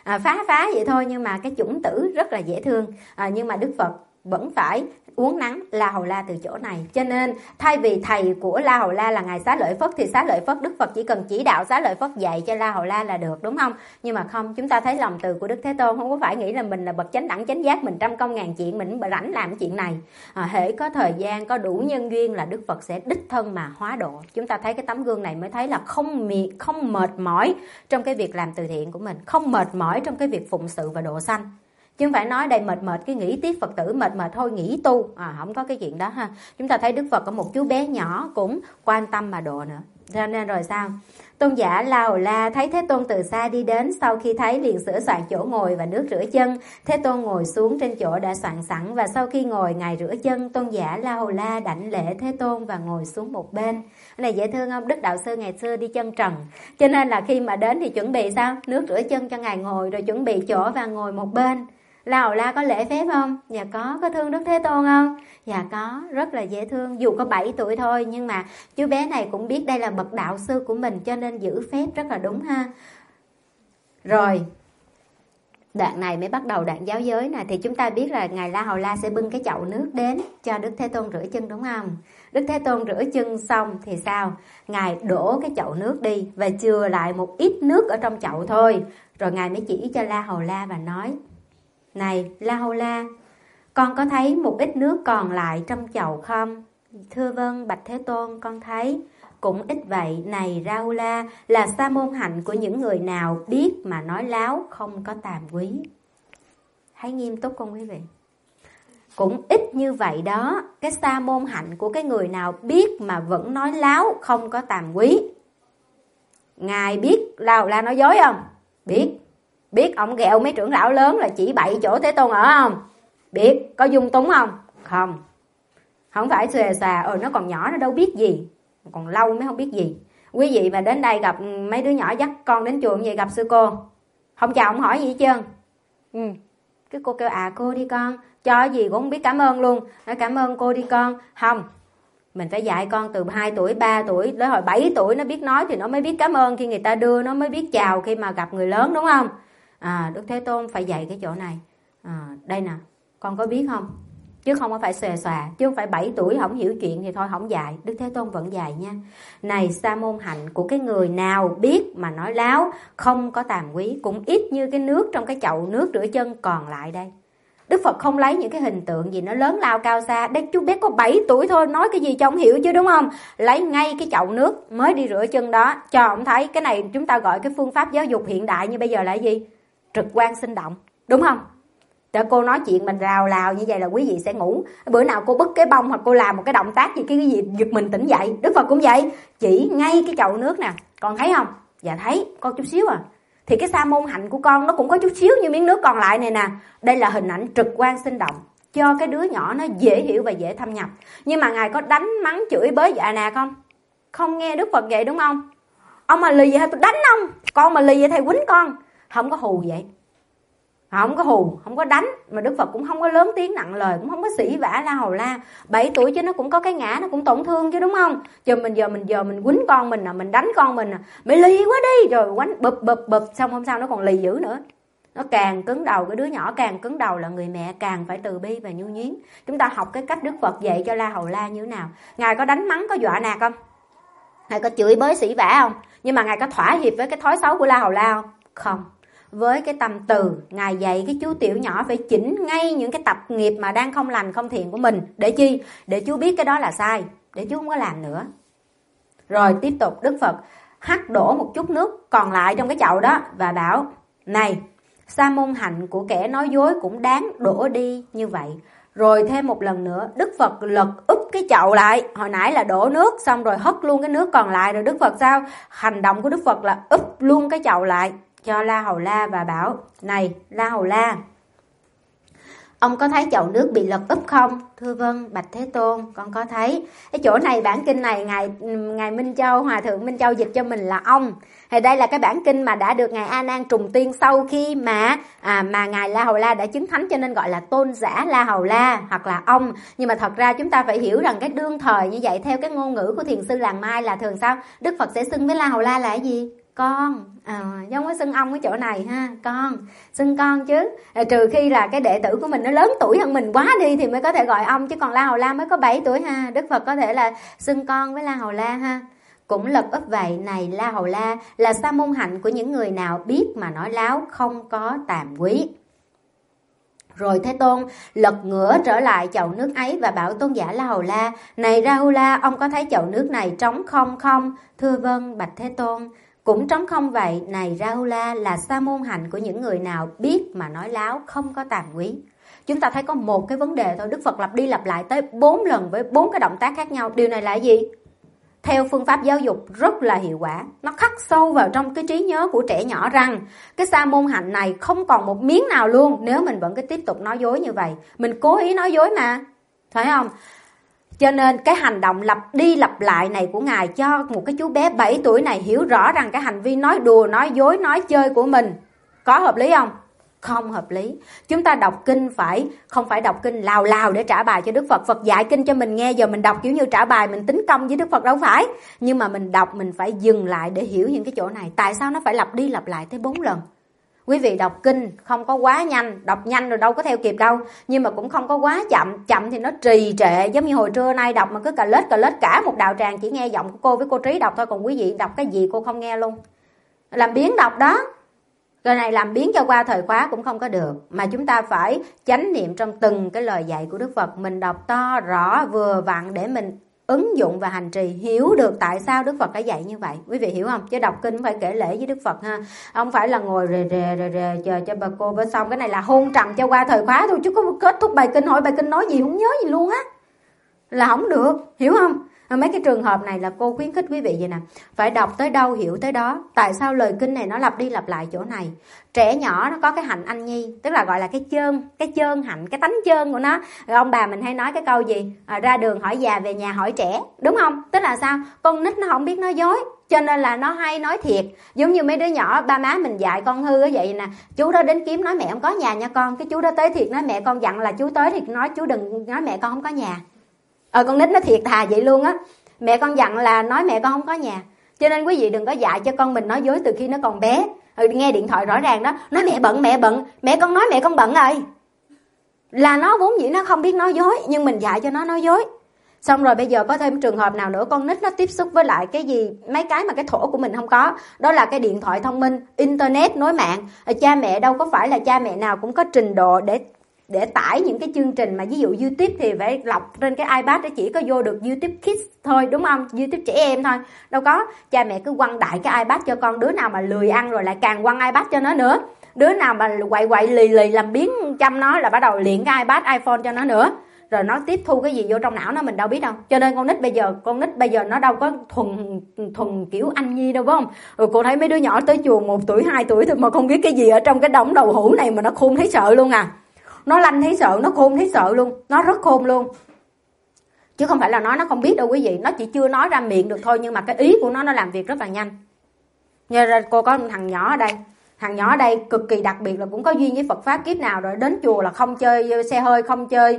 phá vậy thôi. Nhưng mà cái chủng tử rất là dễ thương. Nhưng mà Đức Phật vẫn phải uốn nắn La Hầu La từ chỗ này. Cho nên thay vì thầy của La Hầu La là ngài Xá Lợi Phất thì Xá Lợi Phất, Đức Phật chỉ cần chỉ đạo Xá Lợi Phất dạy cho La Hầu La là được, đúng không? Nhưng mà không, chúng ta thấy lòng từ của Đức Thế Tôn, không có phải nghĩ là mình là bậc chánh đẳng chánh giác, mình trăm công ngàn chuyện mình rảnh làm chuyện này. Hễ có thời gian, có đủ nhân duyên là Đức Phật sẽ đích thân mà hóa độ. Chúng ta thấy cái tấm gương này mới thấy là không mệt mỏi trong cái việc làm từ thiện của mình, không mệt mỏi trong cái việc phụng sự và độ sanh. Chứ không phải nói đây mệt cái nghĩ tiếp Phật tử mệt thôi nghỉ tu, không có cái chuyện đó ha. Chúng ta thấy Đức Phật có một chú bé nhỏ cũng quan tâm mà độ nữa. Cho nên rồi sao? Tôn giả La Hầu La thấy Thế Tôn từ xa đi đến, sau khi thấy liền sửa soạn chỗ ngồi và nước rửa chân. Thế Tôn ngồi xuống trên chỗ đã soạn sẵn, và sau khi ngồi ngài rửa chân, Tôn giả La Hầu La đảnh lễ Thế Tôn và ngồi xuống một bên. Cái này dễ thương không? Đức Đạo Sư ngày xưa đi chân trần, cho nên là khi mà đến thì chuẩn bị sao? Nước rửa chân cho ngài ngồi, rồi chuẩn bị chỗ và ngồi một bên. La Hầu La có lễ phép không? Dạ có thương Đức Thế Tôn không? Dạ có, rất là dễ thương. Dù có 7 tuổi thôi, nhưng mà chú bé này cũng biết đây là bậc đạo sư của mình, cho nên giữ phép rất là đúng ha. Rồi đoạn này mới bắt đầu đoạn giáo giới nè. Thì chúng ta biết là ngài La Hầu La sẽ bưng cái chậu nước đến cho Đức Thế Tôn rửa chân, đúng không? Đức Thế Tôn rửa chân xong thì sao? Ngài đổ cái chậu nước đi và chừa lại một ít nước ở trong chậu thôi. Rồi ngài mới chỉ cho La Hầu La và nói: này La Hầu La, con có thấy một ít nước còn lại trong chậu không? Thưa vâng bạch Thế Tôn, con thấy. Cũng ít vậy. Này Rahula, là sa môn hạnh của những người nào biết mà nói láo, không có tàm quý. Hãy nghiêm túc không quý vị? Cũng ít như vậy đó. Cái sa môn hạnh của cái người nào biết mà vẫn nói láo, không có tàm quý. Ngài biết La Hầu La nói dối không? Biết ông ghẹo mấy trưởng lão lớn là chỉ bậy chỗ Thế Tôn ở không? Biết. Có dung túng không? Không phải xuề xà nó còn nhỏ nó đâu biết gì, còn lâu mới không biết gì. Quý vị mà đến đây gặp mấy đứa nhỏ dắt con đến chùa vậy, gặp sư cô không chào không hỏi gì hết trơn. Cái cô kêu cô đi con, cho gì cũng không biết cảm ơn luôn. Nói cảm ơn cô đi con. Không, Mình phải dạy con từ 2 tuổi, 3 tuổi, đến hồi 7 tuổi nó biết nói thì nó mới biết cảm ơn khi người ta đưa, nó mới biết chào khi mà gặp người lớn, đúng không? Đức Thế Tôn phải dạy cái chỗ này. Đây nè, con có biết không? Chứ không có phải xòe xòa, chứ không phải 7 tuổi không hiểu chuyện thì thôi không dạy. Đức Thế Tôn vẫn dạy nha. Này sa môn hạnh của cái người nào biết mà nói láo, không có tàm quý, cũng ít như cái nước trong cái chậu nước rửa chân còn lại đây. Đức Phật không lấy những cái hình tượng gì nó lớn lao cao xa. Đây chú bé có 7 tuổi thôi, nói cái gì cho ông hiểu chứ, đúng không? Lấy ngay cái chậu nước mới đi rửa chân đó cho ông thấy. Cái này chúng ta gọi cái phương pháp giáo dục hiện đại như bây giờ là gì? Trực quan sinh động, đúng không? Để cô nói chuyện mình rào lào như vậy là quý vị sẽ ngủ. Bữa nào cô bứt cái bông hoặc cô làm một cái động tác gì cái gì giật mình tỉnh dậy. Đức Phật cũng vậy, chỉ ngay cái chậu nước nè, con thấy không? Dạ thấy, con chút xíu à. Thì cái sa môn hạnh của con nó cũng có chút xíu như miếng nước còn lại này nè. Đây là hình ảnh trực quan sinh động cho cái đứa nhỏ nó dễ hiểu và dễ thâm nhập. Nhưng mà Ngài có đánh mắng chửi bới dạ nạt không? Không nghe Đức Phật vậy, đúng không? Ông mà lì vậy tôi đánh ông, con mà lì vậy thầy quýnh con. Không có hù vậy, không có hù, không có đánh. Mà Đức Phật cũng không có lớn tiếng nặng lời, cũng không có sỉ vả la hầu la. 7 tuổi chứ nó cũng có cái ngã, nó cũng tổn thương chứ, đúng không? Giờ mình quýnh con mình, mình đánh con mình, mày lì quá đi, rồi quánh bụp, xong hôm sau nó còn lì dữ nữa. Nó càng cứng đầu, cái đứa nhỏ càng cứng đầu là người mẹ càng phải từ bi và nhu nhuyến. Chúng ta học cái cách Đức Phật dạy cho la hầu la như thế nào. Ngài có đánh mắng, có dọa nạt không? Ngài có chửi bới sỉ vả không? Nhưng mà Ngài có thỏa hiệp với cái thói xấu của la hầu la không? Không. Với cái tâm từ, Ngài dạy cái chú tiểu nhỏ phải chỉnh ngay những cái tập nghiệp mà đang không lành không thiện của mình. Để chi? Để chú biết cái đó là sai, để chú không có làm nữa. Rồi tiếp tục Đức Phật hắt đổ một chút nước còn lại trong cái chậu đó và bảo: này, sa môn hạnh của kẻ nói dối cũng đáng đổ đi như vậy. Rồi thêm một lần nữa Đức Phật lật úp cái chậu lại. Hồi nãy là đổ nước xong rồi hất luôn cái nước còn lại. Rồi Đức Phật sao? Hành động của Đức Phật là úp luôn cái chậu lại cho La Hầu La và bảo: này La Hầu La, ông có thấy chậu nước bị lật úp không? Thưa vâng bạch Thế Tôn, con có thấy. Cái chỗ này bản kinh này ngài Minh Châu, Hòa thượng Minh Châu dịch cho mình là ông. Thì đây là cái bản kinh mà đã được ngài A Nan trùng tiên sau khi mà ngài La Hầu La đã chứng thánh, cho nên gọi là tôn giả La Hầu La hoặc là ông. Nhưng mà thật ra chúng ta phải hiểu rằng cái đương thời như vậy, theo cái ngôn ngữ của thiền sư Làng Mai là thường sao? Đức Phật sẽ xưng với La Hầu La là cái gì? Con. Chứ không có xưng ông cái chỗ này ha, con, xưng con chứ. Trừ khi là cái đệ tử của mình nó lớn tuổi hơn mình quá đi thì mới có thể gọi ông, chứ còn La Hầu La mới có 7 tuổi ha. Đức Phật có thể là xưng con với La Hầu La ha. Cũng lật úp vậy. Này La Hầu La, là sa môn hạnh của những người nào biết mà nói láo, không có tàm quý. Rồi Thế Tôn lật ngửa trở lại chậu nước ấy và bảo tôn giả La Hầu La: này Rahula, ông có thấy chậu nước này trống không không? Thưa vâng bạch Thế Tôn. Cũng trống không vậy. Này Rahula, là sa môn hạnh của những người nào biết mà nói láo, không có tàm quý. Chúng ta thấy có một cái vấn đề thôi, Đức Phật lặp đi lặp lại tới 4 lần với 4 cái động tác khác nhau. Điều này là gì? Theo phương pháp giáo dục rất là hiệu quả. Nó khắc sâu vào trong cái trí nhớ của trẻ nhỏ rằng cái sa môn hạnh này không còn một miếng nào luôn nếu mình vẫn cứ tiếp tục nói dối như vậy. Mình cố ý nói dối mà, phải không? Cho nên cái hành động lặp đi lặp lại này của Ngài cho một cái chú bé 7 tuổi này hiểu rõ rằng cái hành vi nói đùa, nói dối, nói chơi của mình có hợp lý không? Không hợp lý. Chúng ta đọc kinh không phải đọc kinh lào lào để trả bài cho Đức Phật. Phật dạy kinh cho mình nghe, giờ mình đọc kiểu như trả bài, mình tính công với Đức Phật đâu phải. Nhưng mà mình đọc mình phải dừng lại để hiểu những cái chỗ này. Tại sao nó phải lặp đi lặp lại tới 4 lần? Quý vị đọc kinh không có quá nhanh, đọc nhanh rồi đâu có theo kịp đâu, nhưng mà cũng không có quá chậm. Chậm thì nó trì trệ, giống như hồi trưa nay đọc mà cứ cà lết cả một đạo tràng chỉ nghe giọng của cô với cô Trí đọc thôi, còn quý vị đọc cái gì cô không nghe luôn. Làm biếng đọc đó. Cái này làm biếng cho qua thời khóa cũng không có được, mà chúng ta phải chánh niệm trong từng cái lời dạy của Đức Phật. Mình đọc to rõ vừa vặn để mình ứng dụng và hành trì, hiểu được tại sao Đức Phật đã dạy như vậy. Quý vị hiểu không? Chứ đọc kinh phải kể lễ với Đức Phật ha. Ông phải là ngồi rề chờ cho bà cô bữa xong. Cái này là hôn trầm cho qua thời khóa thôi, chứ có kết thúc bài kinh hỏi bài kinh nói gì không nhớ gì luôn á, là không được, hiểu không? Mấy cái trường hợp này là cô khuyến khích quý vị vậy nè, phải đọc tới đâu hiểu tới đó. Tại sao lời kinh này nó lặp đi lặp lại chỗ này? Trẻ nhỏ nó có cái hạnh anh nhi, tức là gọi là cái chơn hạnh, cái tánh chơn của nó. Rồi ông bà mình hay nói cái câu gì? Ra đường hỏi già, về nhà hỏi trẻ, đúng không? Tức là sao? Con nít nó không biết nói dối, cho nên là nó hay nói thiệt. Giống như mấy đứa nhỏ ba má mình dạy con hư vậy nè, chú đó đến kiếm nói mẹ không có nhà nha con, cái chú đó tới thiệt nói mẹ con dặn là chú tới thì nói chú đừng nói mẹ con không có nhà. Con nít nó thiệt thà vậy luôn á. Mẹ con dặn là nói mẹ con không có nhà. Cho nên quý vị đừng có dạy cho con mình nói dối từ khi nó còn bé. Nghe điện thoại rõ ràng đó, nói mẹ bận. Mẹ con nói mẹ con bận rồi. Là nó vốn dĩ nó không biết nói dối, nhưng mình dạy cho nó nói dối. Xong rồi bây giờ có thêm trường hợp nào nữa, con nít nó tiếp xúc với lại cái gì, mấy cái mà cái thổ của mình không có. Đó là cái điện thoại thông minh, internet, nối mạng. Cha mẹ đâu có phải là cha mẹ nào cũng có trình độ để tải những cái chương trình mà ví dụ YouTube thì phải lọc trên cái iPad, để chỉ có vô được YouTube Kids thôi, đúng không? YouTube trẻ em thôi. Đâu có, cha mẹ cứ quăng đại cái iPad cho con, đứa nào mà lười ăn rồi lại càng quăng iPad cho nó nữa. Đứa nào mà quậy lì làm biếng chăm nó là bắt đầu luyện cái iPad, iPhone cho nó nữa. Rồi nó tiếp thu cái gì vô trong não nó mình đâu biết đâu. Cho nên con nít bây giờ nó đâu có thuần kiểu anh nhi đâu, phải không? Rồi cô thấy mấy đứa nhỏ tới chùa 1 tuổi 2 tuổi thôi mà không biết cái gì ở trong cái đống đầu hũ này mà nó khôn thấy sợ luôn à. Nó lanh thấy sợ, nó khôn thấy sợ luôn. Nó rất khôn luôn. Chứ không phải là nó không biết đâu quý vị. Nó chỉ chưa nói ra miệng được thôi, nhưng mà cái ý của nó làm việc rất là nhanh. Như ra cô có một thằng nhỏ ở đây. Thằng nhỏ ở đây cực kỳ đặc biệt là cũng có duyên với Phật Pháp kiếp nào rồi. Đến chùa là không chơi xe hơi, không chơi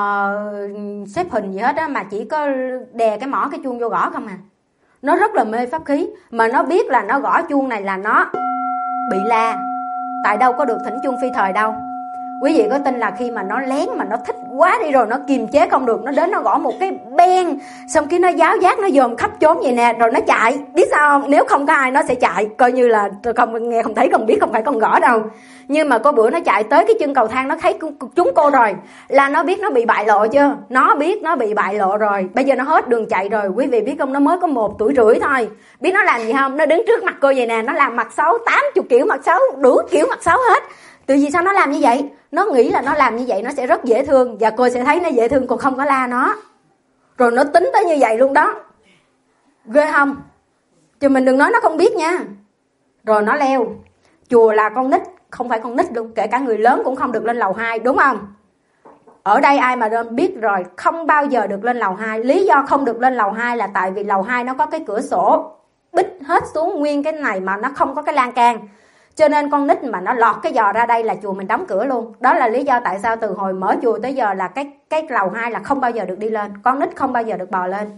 xếp hình gì hết á, mà chỉ có đè cái mỏ cái chuông vô gõ không à. Nó rất là mê pháp khí. Mà nó biết là nó gõ chuông này là nó bị la. Tại đâu có được thỉnh chuông phi thời đâu. Quý vị có tin là khi mà nó lén mà nó thích quá đi rồi, nó kiềm chế không được, nó đến nó gõ một cái beng, xong cái nó giáo giác, nó dòm khắp trốn vậy nè, rồi nó chạy. Biết sao không? Nếu không có ai nó sẽ chạy, coi như là không nghe không thấy không biết, không phải con gõ đâu. Nhưng mà có bữa nó chạy tới cái chân cầu thang, nó thấy chúng cô rồi, là nó biết nó bị bại lộ chưa? Nó biết nó bị bại lộ rồi. Bây giờ nó hết đường chạy rồi. Quý vị biết không, nó mới có 1 tuổi rưỡi thôi. Biết nó làm gì không? Nó đứng trước mặt cô vậy nè, nó làm mặt xấu, 80 kiểu mặt xấu, đủ kiểu mặt xấu hết. Từ vì sao nó làm như vậy? Nó nghĩ là nó làm như vậy nó sẽ rất dễ thương, và cô sẽ thấy nó dễ thương, cô không có la nó. Rồi nó tính tới như vậy luôn đó. Ghê không? Chứ mình đừng nói nó không biết nha. Rồi nó leo. Chùa là con nít, không phải con nít luôn, kể cả người lớn cũng không được lên lầu 2, đúng không? Ở đây ai mà biết rồi, không bao giờ được lên lầu 2. Lý do không được lên lầu 2 là tại vì lầu 2 nó có cái cửa sổ bích hết xuống nguyên cái này mà nó không có cái lan can. Cho nên con nít mà nó lọt cái giò ra đây là chùa mình đóng cửa luôn. Đó là lý do tại sao từ hồi mở chùa tới giờ là cái lầu 2 là không bao giờ được đi lên. Con nít không bao giờ được bò lên.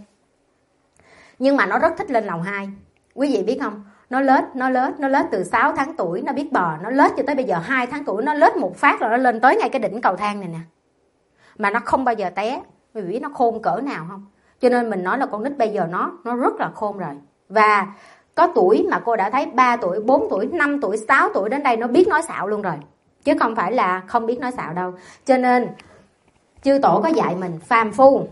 Nhưng mà nó rất thích lên lầu 2. Quý vị biết không? Nó lết từ 6 tháng tuổi nó biết bò, nó lết cho tới bây giờ 2 tháng tuổi nó lết một phát rồi nó lên tới ngay cái đỉnh cầu thang này nè. Mà nó không bao giờ té. Quý vị biết nó khôn cỡ nào không? Cho nên mình nói là con nít bây giờ nó rất là khôn rồi. Và có tuổi mà cô đã thấy 3 tuổi, 4 tuổi, 5 tuổi, 6 tuổi đến đây nó biết nói xạo luôn rồi. Chứ không phải là không biết nói xạo đâu. Cho nên chư tổ có dạy mình phàm phu,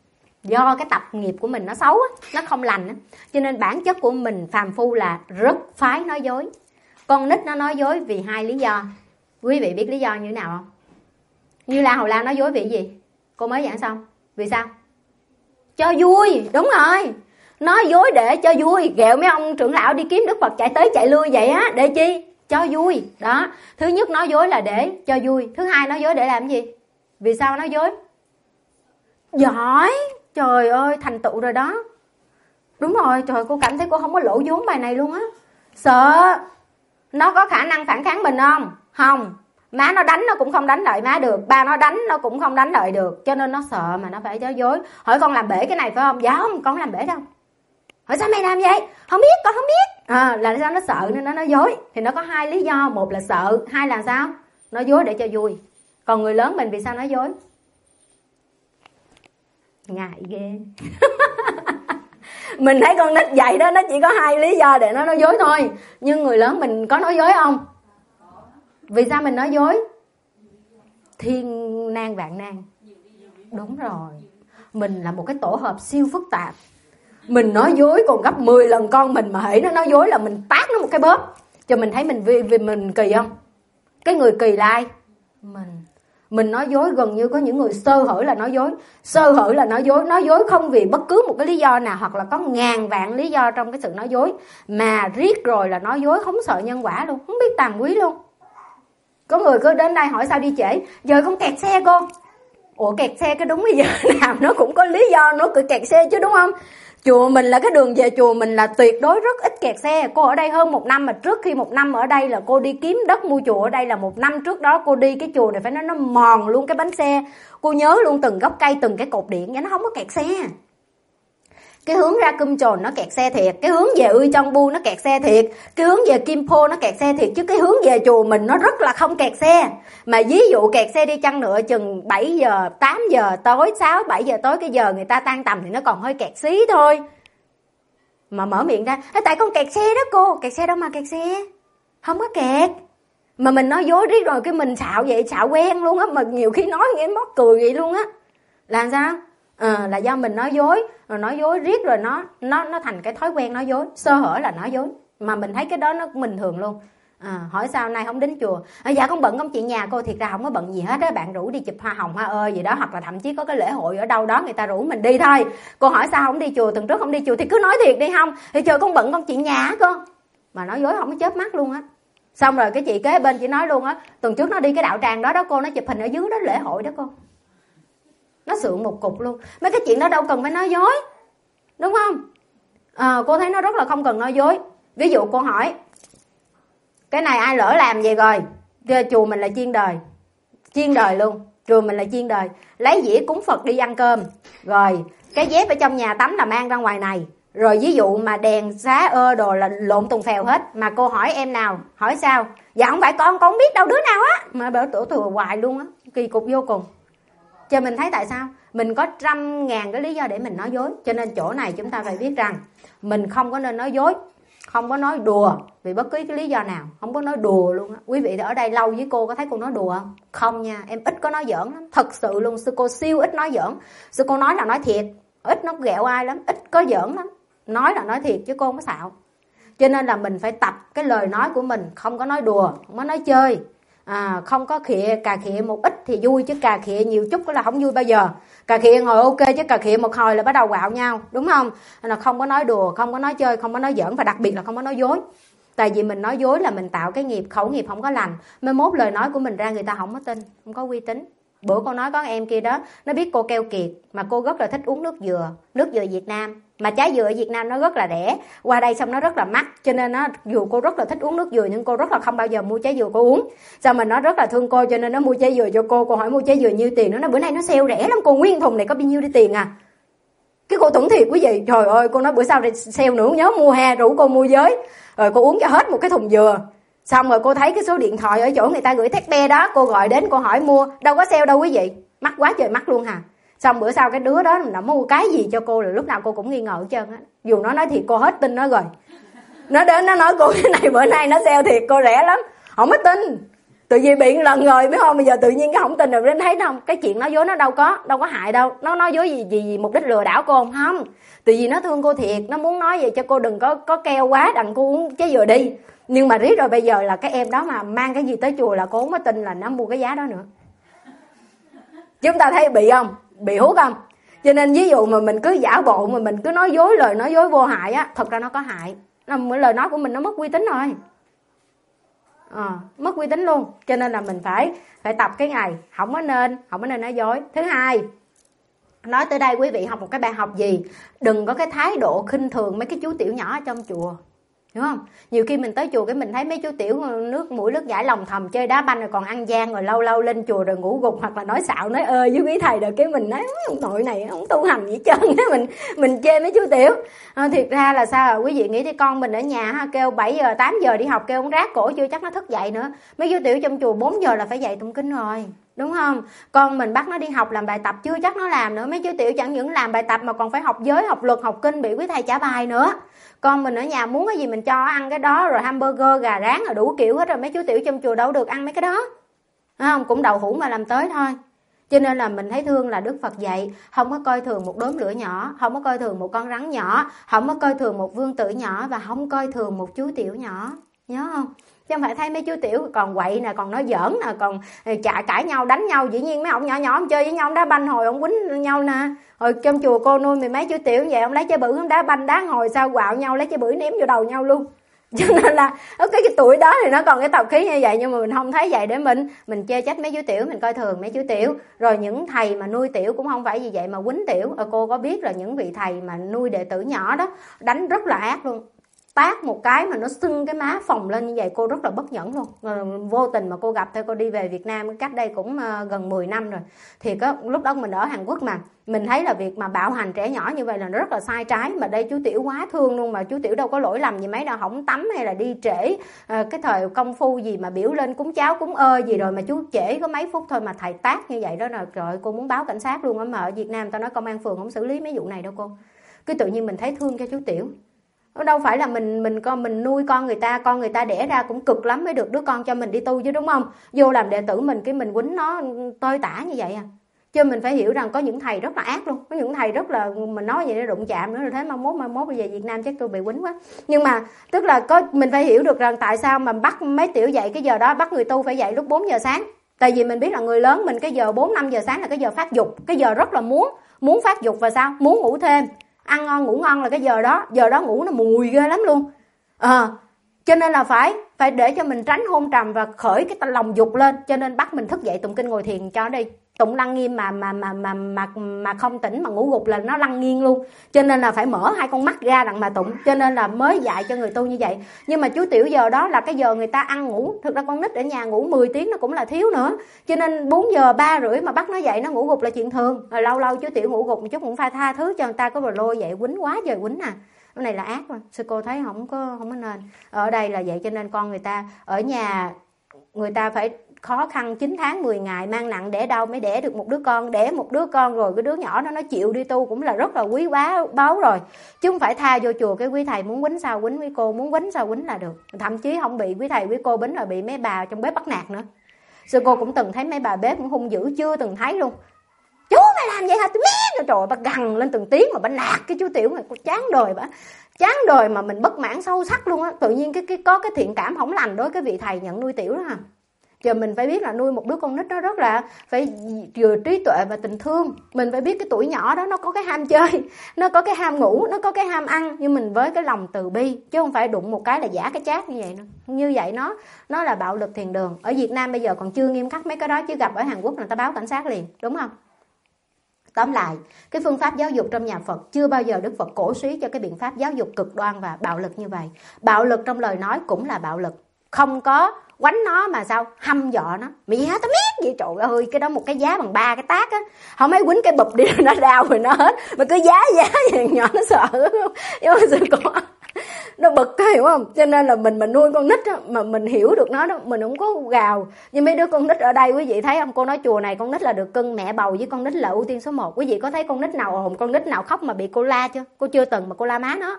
do cái tập nghiệp của mình nó xấu á, nó không lành á, cho nên bản chất của mình phàm phu là rất phái nói dối. Con nít nó nói dối vì 2 lý do. Quý vị biết lý do như thế nào không? Như La Hầu La nói dối vì gì? Cô mới giảng xong. Vì sao? Cho vui. Đúng rồi. Nói dối để cho vui. Ghẹo mấy ông trưởng lão đi kiếm Đức Phật chạy tới chạy lui vậy á. Để chi? Cho vui. Đó. Thứ nhất nói dối là để cho vui. Thứ hai nói dối để làm gì? Vì sao nói dối? Giỏi. Trời ơi, thành tựu rồi đó. Đúng rồi. Trời, cô cảm thấy cô không có lỗ vốn bài này luôn á. Sợ. Nó có khả năng phản kháng mình không? Không. Má nó đánh nó cũng không đánh lại má được. Ba nó đánh nó cũng không đánh lại được. Cho nên nó sợ mà nó phải nói dối. Hỏi con làm bể cái này phải không? Dạ không, con không làm bể đâu. Hỏi sao mày làm vậy? Không biết, con không biết. Là sao nó sợ nên nó nói dối. Thì nó có 2 lý do. Một là sợ, 2 là sao? Nói dối để cho vui. Còn người lớn mình vì sao nói dối? Ngại ghê. Mình thấy con nít vậy đó, nó chỉ có 2 lý do để nó nói dối thôi. Nhưng người lớn mình có nói dối không? Vì sao mình nói dối? Thiên nan vạn nan. Đúng rồi. Mình là một cái tổ hợp siêu phức tạp. Mình nói dối còn gấp 10 lần con mình, mà hễ nó nói dối là mình tát nó một cái bóp. Cho mình thấy mình kỳ không? Cái người kỳ là ai? Mình nói dối gần như có những người sơ hở là nói dối. Sơ hở là nói dối không vì bất cứ một cái lý do nào, hoặc là có ngàn vạn lý do trong cái sự nói dối. Mà riết rồi là nói dối không sợ nhân quả luôn, không biết tàm quý luôn. Có người cứ đến đây hỏi sao đi trễ. Giờ con kẹt xe cô. Ủa kẹt xe cái đúng bây giờ nào nó cũng có lý do nó cứ kẹt xe chứ đúng không? Chùa mình là cái đường về chùa mình là tuyệt đối rất ít kẹt xe. Cô ở đây hơn 1 năm, mà trước khi 1 năm ở đây là cô đi kiếm đất mua chùa ở đây là 1 năm trước đó cô đi cái chùa này phải nói nó mòn luôn cái bánh xe. Cô nhớ luôn từng gốc cây, từng cái cột điện và nó không có kẹt xe. Cái hướng ra Kum Chồn nó kẹt xe thiệt, cái hướng về Uy Trong Bu nó kẹt xe thiệt, cái hướng về Kim Po nó kẹt xe thiệt, chứ cái hướng về chùa mình nó rất là không kẹt xe. Mà ví dụ kẹt xe đi chăng nữa chừng 7 giờ, 8 giờ tối, 6, 7 giờ tối, cái giờ người ta tan tầm thì nó còn hơi kẹt xí thôi. Mà mở miệng ra, tại con kẹt xe đó cô, kẹt xe đâu mà kẹt xe, không có kẹt. Mà mình nói dối riết rồi cái mình xạo vậy, xạo quen luôn á, mà nhiều khi nói nghe mắc cười vậy luôn á. Là sao? Là do mình nói dối, rồi nói dối riết rồi nó thành cái thói quen nói dối, sơ hở là nói dối. Mà mình thấy cái đó nó bình thường luôn. Hỏi sao nay không đến chùa? Dạ con bận công chuyện nhà cô, thiệt ra không có bận gì hết á, bạn rủ đi chụp hoa hồng hoa ơi gì đó, hoặc là thậm chí có cái lễ hội ở đâu đó người ta rủ mình đi thôi. Cô hỏi sao không đi chùa, tuần trước không đi chùa, thì cứ nói thiệt đi không, thì chờ con bận công chuyện nhà á cô. Mà nói dối không có chớp mắt luôn á. Xong rồi cái chị kế bên chị nói luôn á, tuần trước nó đi cái đạo tràng đó đó cô, nó chụp hình ở dưới đó lễ hội đó cô. Nó sượng một cục luôn. Mấy cái chuyện đó đâu cần phải nói dối, đúng không? Cô thấy nó rất là không cần nói dối. Ví dụ cô hỏi cái này ai lỡ làm vậy rồi, chùa mình là chuyên đời luôn, chùa mình là chuyên đời, lấy dĩa cúng Phật đi ăn cơm, rồi cái dép ở trong nhà tắm là mang ra ngoài này, rồi ví dụ mà đèn xá đồ là lộn tùng phèo hết. Mà cô hỏi em nào, hỏi sao? Dạ không phải con không biết đâu đứa nào á. Mà bảo tổ thừa hoài luôn á, kỳ cục vô cùng. Cho mình thấy tại sao mình có 100.000 cái lý do để mình nói dối. Cho nên chỗ này chúng ta phải biết rằng mình không có nên nói dối, không có nói đùa vì bất cứ cái lý do nào, không có nói đùa luôn á. Quý vị ở đây lâu với cô có thấy cô nói đùa không? Không nha, em ít có nói giỡn lắm, thật sự luôn. Sư cô siêu ít nói giỡn, sư cô nói là nói thiệt, ít nói ghẹo ai lắm, ít có giỡn lắm, nói là nói thiệt chứ cô không có xạo. Cho nên là mình phải tập cái lời nói của mình, không có nói đùa, không có nói chơi. Không có cà khịa một ít thì vui, chứ cà khịa nhiều chút là không vui bao giờ. Cà khịa ngồi ok, chứ cà khịa một hồi là bắt đầu quạo nhau, đúng không? Nên là không có nói đùa, không có nói chơi, không có nói giỡn, và đặc biệt là không có nói dối. Tại vì mình nói dối là mình tạo cái nghiệp, khẩu nghiệp không có lành. Mai mốt lời nói của mình ra người ta không có tin, không có uy tín. Bữa cô nói có em kia đó, nó biết cô keo kiệt, mà cô rất là thích uống nước dừa Việt Nam. Mà trái dừa ở Việt Nam nó rất là rẻ, qua đây xong nó rất là mắc, cho nên nó dù cô rất là thích uống nước dừa nhưng cô rất là không bao giờ mua trái dừa cô uống. Xong mình nó rất là thương cô cho nên nó mua trái dừa cho cô hỏi mua trái dừa nhiêu tiền, nó nói bữa nay nó sale rẻ lắm cô, nguyên thùng này có bao nhiêu đi tiền à. Cái cô tưởng thiệt quý vị, trời ơi cô nói bữa sau sale nữa nhớ mua he, rủ cô mua với, rồi cô uống cho hết một cái thùng dừa. Xong rồi cô thấy cái số điện thoại ở chỗ người ta gửi tag be đó, cô gọi đến cô hỏi mua, đâu có sale đâu quý vị, mắc quá trời mắc luôn hà. Xong bữa sau cái đứa đó nó mua cái gì cho cô là lúc nào cô cũng nghi ngờ hết trơn á. Dù nó nói thiệt cô hết tin nó rồi. Nó đến nó nói cô cái này bữa nay nó sale thiệt cô rẻ lắm, không có tin. Tự nhiên bị lần rồi biết không, bây giờ tự nhiên cái không tin rồi đến thấy không, cái chuyện nói dối nó đâu có hại đâu. Nó nói dối gì mục đích lừa đảo cô không? Tự vì nó thương cô thiệt, nó muốn nói vậy cho cô đừng có keo quá, đặng cô uống trái dừa đi. Nhưng mà riết rồi bây giờ là cái em đó mà mang cái gì tới chùa là cô không có tin là nó mua cái giá đó nữa. Chúng ta thấy bị không? Bị hút không? Cho nên ví dụ mà mình cứ giả bộ mà mình cứ nói dối, lời nói dối vô hại á, thật ra nó có hại. Lời nói của mình nó mất uy tín rồi. Mất uy tín luôn. Cho nên là mình phải tập cái này, không có nên nói dối. Thứ hai, nói tới đây quý vị học một cái bài học gì? Đừng có cái thái độ khinh thường mấy cái chú tiểu nhỏ ở trong chùa. Đúng không? Nhiều khi mình tới chùa cái mình thấy mấy chú tiểu nước mũi nước giải lòng thầm chơi đá banh rồi còn ăn gian, rồi lâu lâu lên chùa rồi ngủ gục hoặc là nói xạo nói ơi với quý thầy, rồi cái mình nói ông nội này không tu hành gì hết trơn. Mình chê mấy chú tiểu. Thiệt ra là sao quý vị nghĩ thì con mình ở nhà ha, kêu 7 giờ 8 giờ đi học kêu ông rát cổ chưa chắc nó thức dậy nữa. Mấy chú tiểu trong chùa 4 giờ là phải dậy tụng kinh rồi, đúng không? Con mình bắt nó đi học làm bài tập chưa chắc nó làm nữa. Mấy chú tiểu chẳng những làm bài tập mà còn phải học giới, học luật, học kinh, bị quý thầy trả bài nữa. Con mình ở nhà muốn cái gì mình cho ăn cái đó, rồi hamburger, gà rán, rồi đủ kiểu hết. Rồi mấy chú tiểu trong chùa đâu được ăn mấy cái đó, không? Cũng đậu hũ mà làm tới thôi. Cho nên là mình thấy thương là Đức Phật dạy không có coi thường một đốm lửa nhỏ, không có coi thường một con rắn nhỏ, không có coi thường một vương tử nhỏ, và không coi thường một chú tiểu nhỏ, nhớ không? Chứ không phải thấy mấy chú tiểu còn quậy nè, còn nói giỡn nè, còn cãi nhau đánh nhau. Dĩ nhiên mấy ông nhỏ nhỏ ông chơi với nhau, ông đá banh hồi ông quýnh nhau nè. Hồi trong chùa cô nuôi mười mấy chú tiểu vậy, ông lấy trái bự ông đá banh đá hồi sao quạo nhau, lấy trái bự ném vô đầu nhau luôn. Cho nên là ở cái tuổi đó thì nó còn cái tập khí như vậy, nhưng mà mình không thấy vậy để mình chê trách mấy chú tiểu, mình coi thường mấy chú tiểu. Rồi những thầy mà nuôi tiểu cũng không phải vì vậy mà quýnh tiểu. Cô có biết là những vị thầy mà nuôi đệ tử nhỏ đó đánh rất là ác luôn, tát một cái mà nó sưng cái má phồng lên như vậy, cô rất là bất nhẫn luôn. Vô tình mà cô gặp theo cô đi về Việt Nam cách đây cũng gần 10 năm rồi. Thì có lúc đó mình ở Hàn Quốc mà mình thấy là việc mà bạo hành trẻ nhỏ như vậy là nó rất là sai trái. Mà đây chú tiểu quá thương luôn, mà chú tiểu đâu có lỗi lầm gì mấy đâu, không tắm hay là đi trễ cái thời công phu gì mà biểu lên cúng cháo cúng gì rồi mà chú trễ có mấy phút thôi mà thầy tát như vậy đó là trời, cô muốn báo cảnh sát luôn á. Mà ở Việt Nam tao nói công an phường không xử lý mấy vụ này đâu cô. Cứ tự nhiên mình thấy thương cho chú tiểu. Đâu phải là mình nuôi con người ta đẻ ra cũng cực lắm mới được đứa con cho mình đi tu chứ, đúng không? Vô làm đệ tử mình cái mình quýnh nó tơi tả như vậy à. Chứ mình phải hiểu rằng có những thầy rất là ác luôn, có những thầy rất là, mình nói vậy nó đụng chạm nữa, rồi thế mai mốt bây giờ Việt Nam chắc tôi bị quýnh quá. Nhưng mà tức là mình phải hiểu được rằng tại sao mà bắt mấy tiểu dậy cái giờ đó, bắt người tu phải dậy lúc 4 giờ sáng. Tại vì mình biết là người lớn mình cái giờ 4-5 giờ sáng là cái giờ phát dục, cái giờ rất là muốn phát dục và sao? Muốn ngủ thêm. Ăn ngon ngủ ngon là cái giờ đó ngủ nó mùi ghê lắm luôn. Cho nên là phải để cho mình tránh hôn trầm và khởi cái lòng dục lên, cho nên bắt mình thức dậy tụng kinh ngồi thiền cho đi. Tụng lăng nghiêm mà không tỉnh mà ngủ gục là nó lăng nghiêng luôn. Cho nên là phải mở hai con mắt ra đặng mà tụng, cho nên là mới dạy cho người tu như vậy. Nhưng mà chú tiểu giờ đó là cái giờ người ta ăn ngủ, thực ra con nít ở nhà ngủ 10 tiếng nó cũng là thiếu nữa. Cho nên 4 giờ 3 rưỡi mà bắt nó dậy nó ngủ gục là chuyện thường. Rồi lâu lâu chú tiểu ngủ gục một chút cũng phải tha thứ cho người ta, có rồi lôi dậy quýnh quá trời quýnh à. Cái này là ác mà. Sư cô thấy không có nên. Ở đây là vậy, cho nên con người ta ở nhà người ta phải khó khăn 9 tháng 10 ngày mang nặng đẻ đau mới đẻ được một đứa con. Đẻ một đứa con rồi cái đứa nhỏ đó nó chịu đi tu cũng là rất là quý báu rồi, chứ không phải tha vô chùa cái quý thầy muốn quýnh sao quýnh, quý cô muốn quýnh sao quýnh là được. Thậm chí không bị quý thầy quý cô bính là bị mấy bà trong bếp bắt nạt nữa. Sư cô cũng từng thấy mấy bà bếp cũng hung dữ, chưa từng thấy luôn. Chú mày làm vậy hả? Tôi biết. Trời, bà gằn lên từng tiếng mà bà nạt cái chú tiểu này, cô chán đời mà mình bất mãn sâu sắc luôn á. Tự nhiên có cái thiện cảm không lành đối với cái vị thầy nhận nuôi tiểu đó ha. Giờ mình phải biết là nuôi một đứa con nít nó rất là phải vừa trí tuệ và tình thương. Mình phải biết cái tuổi nhỏ đó nó có cái ham chơi, nó có cái ham ngủ, nó có cái ham ăn, nhưng mình với cái lòng từ bi, chứ không phải đụng một cái là giả cái chát như vậy nữa. Như vậy nó là bạo lực thiền đường. Ở Việt Nam bây giờ còn chưa nghiêm khắc mấy cái đó, chứ gặp ở Hàn Quốc người ta báo cảnh sát liền, đúng không? Tóm lại, cái phương pháp giáo dục trong nhà Phật chưa bao giờ Đức Phật cổ suý cho cái biện pháp giáo dục cực đoan và bạo lực như vậy. Bạo lực trong lời nói cũng là bạo lực, không có quánh nó mà sao hăm dọ nó. Mày hả tao biết vậy, trời ơi, cái đó một cái giá bằng 3 cái tát á, không mấy quýnh cái bụp đi nó đau rồi nó hết, mà cứ giá vậy nhỏ nó sợ không? Nhưng mà sự có nó bực, hiểu không? Cho nên là mình nuôi con nít á, mà mình hiểu được nó đó, mình không có gào như mấy đứa con nít ở đây. Quý vị thấy không? Cô nói chùa này con nít là được cưng, mẹ bầu với con nít là ưu tiên số 1. Quý vị có thấy con nít nào ồn, con nít nào khóc mà bị cô la chưa? Cô chưa từng mà cô la má nó.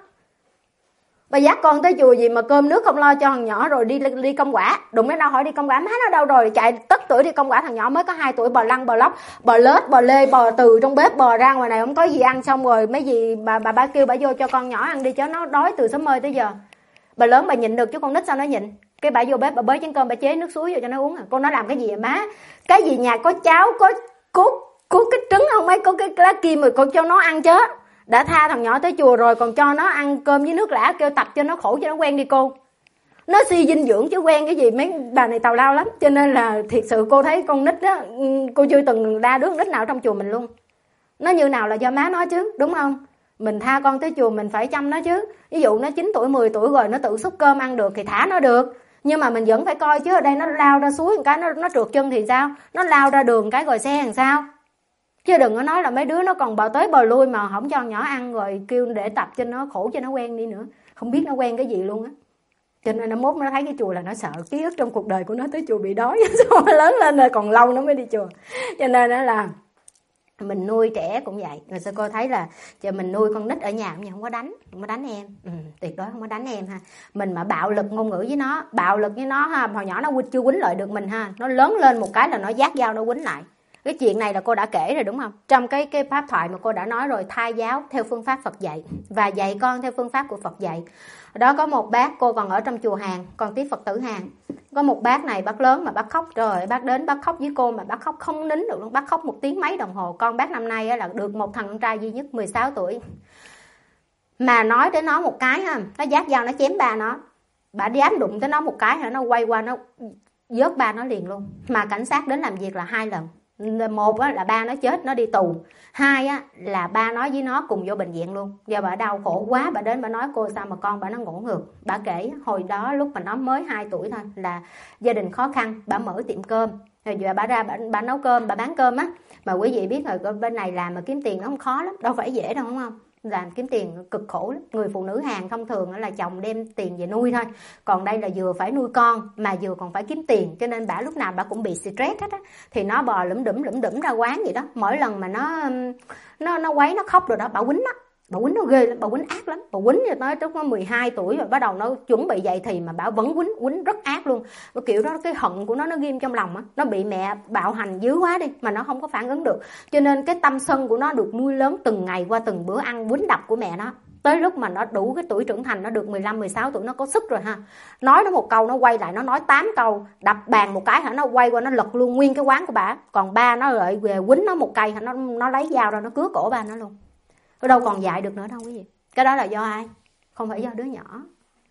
Bà dắt con tới chùa gì mà cơm nước không lo cho thằng nhỏ, rồi đi công quả, đụng đến đâu hỏi đi công quả, má nó đâu rồi, chạy tất tuổi đi công quả. Thằng nhỏ mới có 2 tuổi bò lăn bò lóc, bò lết bò lê, bò từ trong bếp bò ra ngoài này không có gì ăn, xong rồi mấy gì bà kêu bà vô cho con nhỏ ăn đi cho nó đói từ sớm mơi tới giờ. Bà lớn bà nhịn được chứ con nít sao nó nhịn. Cái bà vô bếp bà bới chén cơm bà chế nước suối vô cho nó uống à. Con nó làm cái gì vậy má? Cái gì nhà có cháo, có cái trứng không mấy, có cái lá kim rồi con cho nó ăn chứ. Đã tha thằng nhỏ tới chùa rồi còn cho nó ăn cơm với nước lã, kêu tập cho nó khổ cho nó quen đi cô. Nó suy dinh dưỡng chứ quen cái gì, mấy bà này tào lao lắm. Cho nên là thiệt sự cô thấy con nít đó, cô chưa từng đa đứa nít nào trong chùa mình luôn. Nó như nào là do má nó chứ, đúng không? Mình tha con tới chùa mình phải chăm nó chứ. Ví dụ nó 9 tuổi 10 tuổi rồi nó tự xúc cơm ăn được thì thả nó được. Nhưng mà mình vẫn phải coi chứ, ở đây nó lao ra suối một cái nó trượt chân thì sao? Nó lao ra đường cái rồi xe làm sao? Chứ đừng có nói là mấy đứa nó còn bò tới bò lui mà không cho nhỏ ăn rồi kêu để tập cho nó khổ cho nó quen đi nữa. Không biết nó quen cái gì luôn á. Cho nên nó mốt nó thấy cái chùa là nó sợ, ký ức trong cuộc đời của nó tới chùa bị đói. Xong nó lớn lên rồi còn lâu nó mới đi chùa. Cho nên đó là mình nuôi trẻ cũng vậy. Rồi sao cô thấy là giờ mình nuôi con nít ở nhà cũng không có đánh em. Tuyệt đối không có đánh em ha. Mình mà bạo lực ngôn ngữ với nó ha, hồi nhỏ nó chưa quýnh lại được mình ha. Nó lớn lên một cái là nó vác dao nó quýnh lại. Cái chuyện này là cô đã kể rồi đúng không? Trong cái pháp thoại mà cô đã nói rồi, thai giáo theo phương pháp Phật dạy và dạy con theo phương pháp của Phật dạy. Đó có một bác, cô còn ở trong chùa Hàn, còn tiếp Phật tử Hàn. Có một bác này, bác lớn mà bác khóc, trời, bác đến bác khóc với cô mà bác khóc không nín được luôn, bác khóc 1 tiếng mấy đồng hồ. Con bác năm nay là được một thằng con trai duy nhất 16 tuổi. Mà nói tới nó một cái ha, nó vác dao nó chém ba nó. bà dám đụng tới nó một cái hả, nó quay qua nó vớt ba nó liền luôn. Mà cảnh sát đến làm việc là 2 lần. Một là ba nó chết, nó đi tù. 2 là ba nó với nó cùng vô bệnh viện luôn. Giờ bà đau khổ quá, bà đến bà nói cô sao mà con bà nó ngủ ngược. Bà kể hồi đó lúc mà nó mới 2 tuổi thôi là gia đình khó khăn, bà mở tiệm cơm. Rồi giờ bà ra bà nấu cơm, bà bán cơm á. Mà quý vị biết rồi, bên này làm mà kiếm tiền nó không khó lắm, đâu phải dễ đâu, đúng không? Làm kiếm tiền cực khổ lắm. Người phụ nữ Hàn thông thường là chồng đem tiền về nuôi thôi, còn đây là vừa phải nuôi con mà vừa còn phải kiếm tiền, cho nên bà lúc nào bà cũng bị stress hết á. Thì nó bò lủm đủm ra quán vậy đó. Mỗi lần mà nó quấy, nó khóc rồi đó, bà quýnh nó ghê lắm, bà quýnh ác lắm. Bà quýnh cho tới lúc nó 12 tuổi rồi bắt đầu nó chuẩn bị dậy thì mà bà vẫn quýnh rất ác luôn. Cái kiểu đó, cái hận của nó ghim trong lòng á. Nó bị mẹ bạo hành dữ quá đi mà nó không có phản ứng được, cho nên cái tâm sân của nó được nuôi lớn từng ngày qua từng bữa ăn quýnh đập của mẹ nó. Tới lúc mà nó đủ cái tuổi trưởng thành, nó được 15-16 tuổi, nó có sức rồi ha, nói nó một câu nó quay lại nó nói 8 câu, đập bàn một cái hả, nó quay qua nó lật luôn nguyên cái quán của bà. Còn ba nó lại về quýnh nó một cây hả, nó lấy dao ra nó cứa cổ ba nó luôn. Nó đâu còn dạy được nữa đâu quý vị. Cái đó là do ai? Không phải do đứa nhỏ.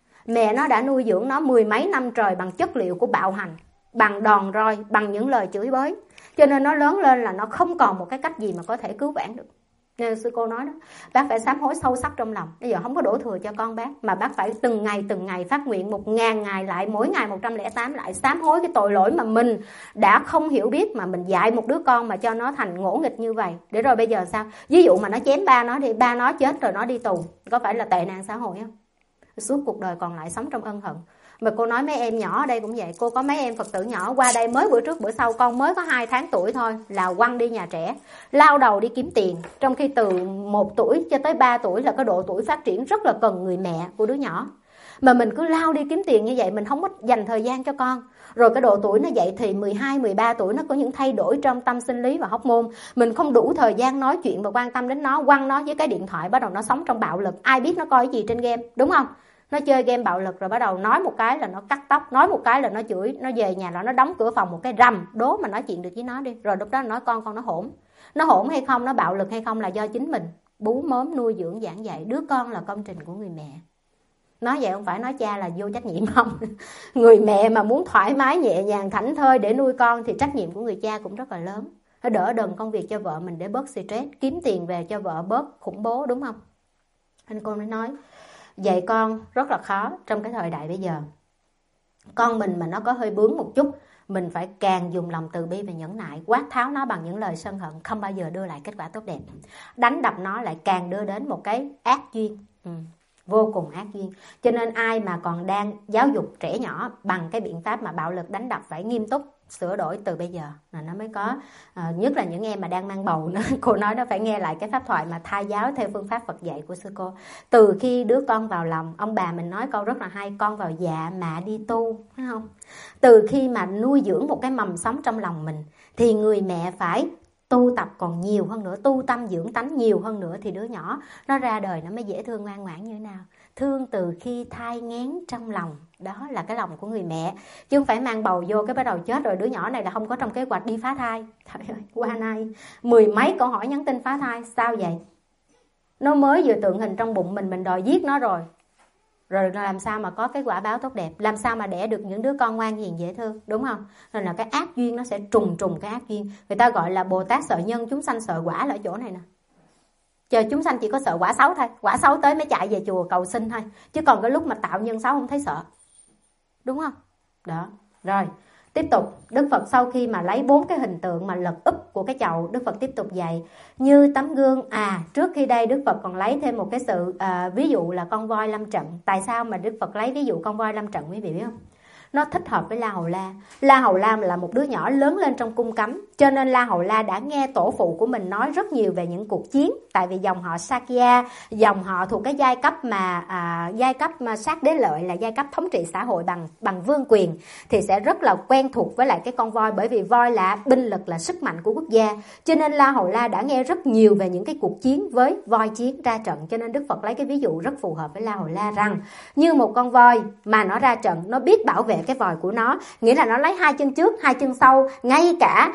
Mẹ nó đã nuôi dưỡng nó 10 mấy năm trời bằng chất liệu của bạo hành, bằng đòn roi, bằng những lời chửi bới. Cho nên nó lớn lên là nó không còn một cái cách gì mà có thể cứu vãn được. Nên sư cô nói đó, bác phải sám hối sâu sắc trong lòng. Bây giờ không có đổ thừa cho con bác, mà bác phải từng ngày phát nguyện 1000 ngày lại, mỗi ngày 108 lại, sám hối cái tội lỗi mà mình đã không hiểu biết, mà mình dạy một đứa con mà cho nó thành ngỗ nghịch như vậy. Để rồi bây giờ sao? Ví dụ mà nó chém ba nó thì ba nó chết rồi nó đi tù, có phải là tệ nạn xã hội không? Suốt cuộc đời còn lại sống trong ân hận. Mà cô nói mấy em nhỏ ở đây cũng vậy. Cô có mấy em Phật tử nhỏ qua đây mới bữa trước bữa sau, con mới có 2 tháng tuổi thôi là quăng đi nhà trẻ, lao đầu đi kiếm tiền. Trong khi từ 1 tuổi cho tới 3 tuổi là cái độ tuổi phát triển rất là cần người mẹ của đứa nhỏ. Mà mình cứ lao đi kiếm tiền như vậy, mình không có dành thời gian cho con. Rồi cái độ tuổi nó dậy thì 12-13 tuổi nó có những thay đổi trong tâm sinh lý và hormone. Mình không đủ thời gian nói chuyện và quan tâm đến nó, quăng nó với cái điện thoại, bắt đầu nó sống trong bạo lực. Ai biết nó coi cái gì trên game, đúng không? Nó chơi game bạo lực rồi bắt đầu nói một cái là nó cắt tóc, nói một cái là nó chửi, nó về nhà là nó đóng cửa phòng một cái rầm, đố mà nói chuyện được với nó đi. Rồi lúc đó nói con nó hỗn. Nó hỗn hay không, nó bạo lực hay không là do chính mình bú mớm nuôi dưỡng giảng dạy. Đứa con là công trình của người mẹ. Nói vậy không phải nói cha là vô trách nhiệm không. Người mẹ mà muốn thoải mái nhẹ nhàng thảnh thơi để nuôi con thì trách nhiệm của người cha cũng rất là lớn. Nó đỡ đần công việc cho vợ mình để bớt stress, kiếm tiền về cho vợ bớt khủng bố, đúng không? Anh cô nói dạy con rất là khó trong cái thời đại bây giờ. Con mình mà nó có hơi bướng một chút, mình phải càng dùng lòng từ bi và nhẫn nại, quát tháo nó bằng những lời sân hận, không bao giờ đưa lại kết quả tốt đẹp. Đánh đập nó lại càng đưa đến một cái ác duyên, vô cùng ác duyên. Cho nên ai mà còn đang giáo dục trẻ nhỏ bằng cái biện pháp mà bạo lực đánh đập phải nghiêm túc sửa đổi từ bây giờ là nó mới có, nhất là những em mà đang mang bầu nữa. Cô nói nó phải nghe lại cái pháp thoại mà thai giáo theo phương pháp Phật dạy của sư cô. Từ khi đứa con vào lòng, ông bà mình nói câu rất là hay, con vào dạ mạ đi tu, thấy không? Từ khi mà nuôi dưỡng một cái mầm sống trong lòng mình thì người mẹ phải tu tập còn nhiều hơn nữa, tu tâm dưỡng tánh nhiều hơn nữa thì đứa nhỏ nó ra đời nó mới dễ thương ngoan ngoãn như thế nào. Thương từ khi thai nghén trong lòng, đó là cái lòng của người mẹ. Chứ không phải mang bầu vô cái bắt đầu chết rồi đứa nhỏ này là không có trong kế hoạch đi phá thai. Trời ơi, qua nay 10 mấy câu hỏi nhắn tin phá thai, sao vậy? Nó mới vừa tượng hình trong bụng mình đòi giết nó rồi làm sao mà có cái quả báo tốt đẹp, làm sao mà đẻ được những đứa con ngoan hiền dễ thương, đúng không? Nên là cái ác duyên nó sẽ trùng cái ác duyên. Người ta gọi là Bồ Tát sợ nhân, chúng sanh sợ quả là ở chỗ này nè. Chờ chúng sanh chỉ có sợ quả xấu thôi, quả xấu tới mới chạy về chùa cầu xin thôi, chứ còn cái lúc mà tạo nhân xấu không thấy sợ, đúng không? Đó, rồi tiếp tục Đức Phật sau khi mà lấy 4 cái hình tượng mà lật úp của cái chậu, Đức Phật tiếp tục dạy như tấm gương. Trước khi đây Đức Phật còn lấy thêm một cái sự ví dụ là con voi lâm trận. Tại sao mà Đức Phật lấy ví dụ con voi lâm trận quý vị biết không? Nó thích hợp với La Hầu La. La Hầu La là một đứa nhỏ lớn lên trong cung cấm, cho nên La Hầu La đã nghe tổ phụ của mình nói rất nhiều về những cuộc chiến. Tại vì dòng họ Sakya, dòng họ thuộc cái giai cấp mà sát đế lợi, là giai cấp thống trị xã hội bằng vương quyền, thì sẽ rất là quen thuộc với lại cái con voi, bởi vì voi là binh lực, là sức mạnh của quốc gia. Cho nên La Hầu La đã nghe rất nhiều về những cái cuộc chiến với voi chiến ra trận. Cho nên Đức Phật lấy cái ví dụ rất phù hợp với La Hầu La rằng như một con voi mà nó ra trận, nó biết bảo vệ cái vòi của nó, nghĩa là nó lấy 2 chân trước 2 chân sau, ngay cả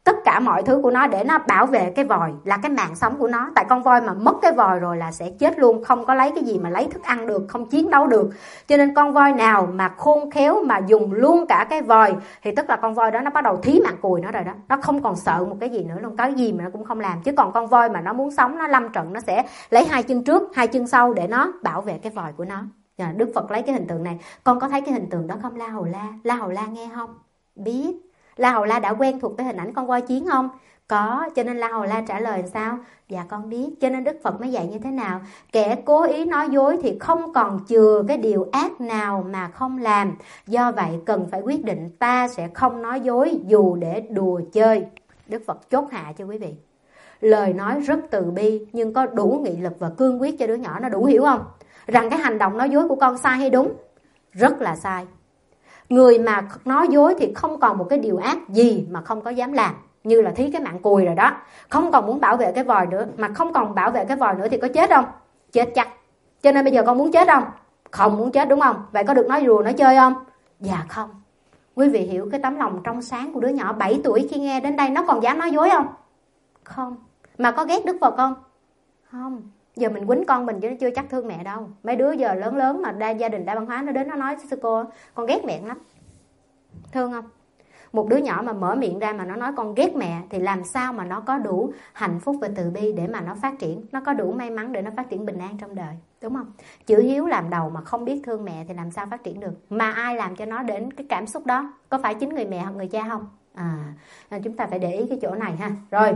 tất cả mọi thứ của nó để nó bảo vệ cái vòi, là cái mạng sống của nó. Tại con voi mà mất cái vòi rồi là sẽ chết luôn, không có lấy cái gì mà lấy thức ăn được, không chiến đấu được. Cho nên con voi nào mà khôn khéo mà dùng luôn cả cái vòi thì tức là con voi đó nó bắt đầu thí mạng cùi nó rồi đó. Nó không còn sợ một cái gì nữa luôn, cái gì mà nó cũng không làm. Chứ còn con voi mà nó muốn sống, nó lâm trận, nó sẽ lấy 2 chân trước 2 chân sau để nó bảo vệ cái vòi của nó. Đức Phật lấy cái hình tượng này. Con có thấy cái hình tượng đó không La Hầu La? La Hầu La nghe không? Biết. La Hầu La đã quen thuộc với hình ảnh con voi chiến không? Có. Cho nên La Hầu La trả lời sao? Dạ con biết. Cho nên Đức Phật mới dạy như thế nào? Kẻ cố ý nói dối thì không còn chừa cái điều ác nào mà không làm. Do vậy cần phải quyết định ta sẽ không nói dối dù để đùa chơi. Đức Phật chốt hạ cho quý vị. Lời nói rất từ bi nhưng có đủ nghị lực và cương quyết cho đứa nhỏ nó đủ hiểu không? Rằng cái hành động nói dối của con sai hay đúng? Rất là sai. Người mà nói dối thì không còn một cái điều ác gì mà không có dám làm. Như là thí cái mạng cùi rồi đó. Không còn muốn bảo vệ cái vòi nữa. Mà không còn bảo vệ cái vòi nữa thì có chết không? Chết chắc. Cho nên bây giờ con muốn chết không? Không muốn chết đúng không? Vậy có được nói đùa nói chơi không? Dạ không. Quý vị hiểu cái tấm lòng trong sáng của đứa nhỏ 7 tuổi khi nghe đến đây nó còn dám nói dối không? Không. Mà có ghét Đức Phật không? Không. Giờ mình quýnh con mình chứ nó chưa chắc thương mẹ đâu. Mấy đứa giờ lớn lớn mà gia đình đa văn hóa nó đến nó nói sư cô con ghét mẹ lắm. Thương không? Một đứa nhỏ mà mở miệng ra mà nó nói con ghét mẹ thì làm sao mà nó có đủ hạnh phúc và từ bi để mà nó phát triển, nó có đủ may mắn để nó phát triển bình an trong đời, đúng không? Chữ hiếu làm đầu mà không biết thương mẹ thì làm sao phát triển được? Mà ai làm cho nó đến cái cảm xúc đó? Có phải chính người mẹ hoặc người cha không? Chúng ta phải để ý cái chỗ này ha. Rồi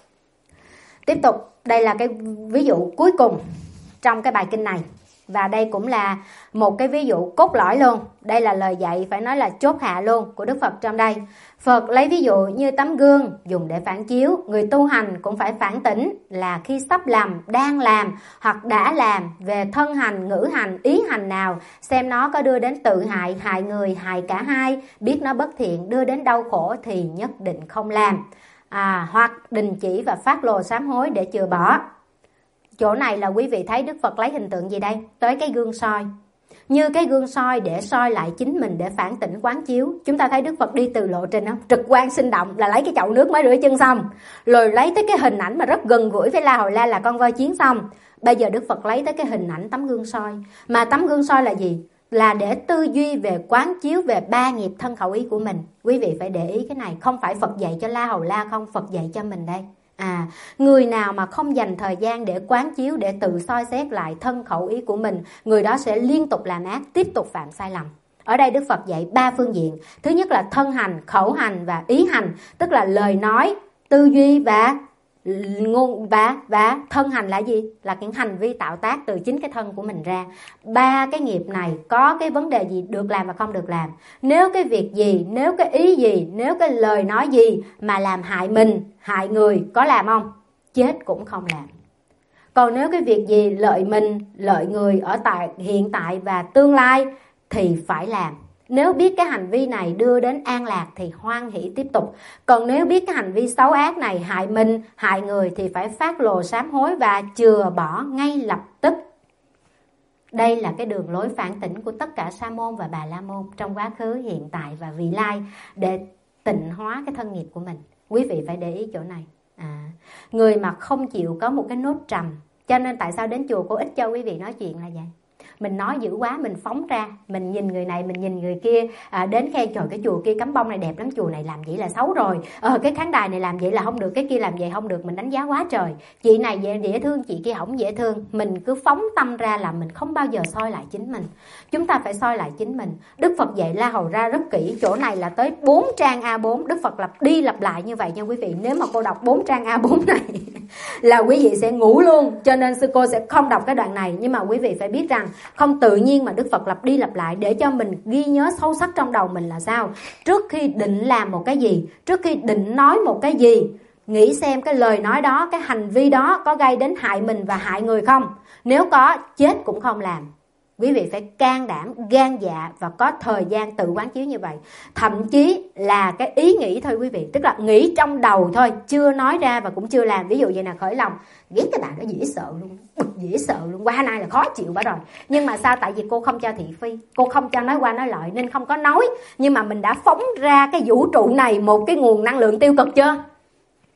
tiếp tục, đây là cái ví dụ cuối cùng trong cái bài kinh này. Và đây cũng là một cái ví dụ cốt lõi luôn. Đây là lời dạy phải nói là chốt hạ luôn của Đức Phật trong đây. Phật lấy ví dụ như tấm gương dùng để phản chiếu. Người tu hành cũng phải phản tỉnh là khi sắp làm, đang làm hoặc đã làm về thân hành, ngữ hành, ý hành nào, xem nó có đưa đến tự hại, hại người, hại cả hai, biết nó bất thiện, đưa đến đau khổ thì nhất định không làm. Hoặc đình chỉ và phát lồ sám hối để chừa bỏ. Chỗ này là quý vị thấy Đức Phật lấy hình tượng gì đây? Tới cái gương soi. Như cái gương soi để soi lại chính mình, để phản tỉnh quán chiếu. Chúng ta thấy Đức Phật đi từ lộ trình không? Trực quan sinh động là lấy cái chậu nước mới rửa chân xong. Rồi lấy tới cái hình ảnh mà rất gần gũi với La Hầu La là con voi chiến xong. Bây giờ Đức Phật lấy tới cái hình ảnh tấm gương soi. Mà tấm gương soi là gì? Là để tư duy về quán chiếu về 3 nghiệp thân khẩu ý của mình. Quý vị phải để ý cái này. Không phải Phật dạy cho La Hầu La không, Phật dạy cho mình đây. Người nào mà không dành thời gian để quán chiếu, để tự soi xét lại thân khẩu ý của mình, người đó sẽ liên tục làm ác, tiếp tục phạm sai lầm. Ở đây Đức Phật dạy 3 phương diện. Thứ nhất là thân hành, khẩu hành và ý hành. Tức là lời nói, tư duy và ngôn và thân hành là gì? Là những hành vi tạo tác từ chính cái thân của mình ra. 3 cái nghiệp này có cái vấn đề gì được làm và không được làm. Nếu cái việc gì, nếu cái ý gì, nếu cái lời nói gì mà làm hại mình, hại người, có làm không? Chết cũng không làm. Còn nếu cái việc gì lợi mình, lợi người ở tại hiện tại và tương lai thì phải làm. Nếu biết cái hành vi này đưa đến an lạc thì hoan hỷ tiếp tục. Còn nếu biết cái hành vi xấu ác này hại mình, hại người thì phải phát lồ sám hối và chừa bỏ ngay lập tức. Đây là cái đường lối phản tỉnh của tất cả Sa môn và Bà La môn trong quá khứ, hiện tại và vị lai để tịnh hóa cái thân nghiệp của mình. Quý vị phải để ý chỗ này. Người mà không chịu có một cái nốt trầm. Cho nên tại sao đến chùa cô ít cho quý vị nói chuyện là vậy. Mình nói dữ quá, mình phóng ra, mình nhìn người này, mình nhìn người kia, đến khen trời cái chùa kia cắm bông này đẹp lắm, chùa này làm vậy là xấu rồi, cái khán đài này làm vậy là không được, cái kia làm vậy không được, mình đánh giá quá trời, chị này dễ thương, chị kia không dễ thương. Mình cứ phóng tâm ra là mình không bao giờ soi lại chính mình. Chúng ta phải soi lại chính mình. Đức Phật dạy La Hầu Ra rất kỹ, chỗ này là tới 4 trang A4, Đức Phật lặp đi lặp lại như vậy nha quý vị. Nếu mà cô đọc 4 trang A4 này là quý vị sẽ ngủ luôn, cho nên sư cô sẽ không đọc cái đoạn này. Nhưng mà quý vị phải biết rằng không tự nhiên mà Đức Phật lặp đi lặp lại để cho mình ghi nhớ sâu sắc trong đầu mình là sao. Trước khi định làm một cái gì, trước khi định nói một cái gì, nghĩ xem cái lời nói đó, cái hành vi đó có gây đến hại mình và hại người không. Nếu có, chết cũng không làm. Quý vị phải can đảm, gan dạ và có thời gian tự quán chiếu như vậy. Thậm chí là cái ý nghĩ thôi quý vị, tức là nghĩ trong đầu thôi, chưa nói ra và cũng chưa làm. Ví dụ vậy là khởi lòng, ghét cái bạn đó dễ sợ luôn, dễ sợ luôn, qua nay là khó chịu quá rồi. Nhưng mà sao? Tại vì cô không cho thị phi, cô không cho nói qua nói lại nên không có nói. Nhưng mà mình đã phóng ra cái vũ trụ này một cái nguồn năng lượng tiêu cực chưa?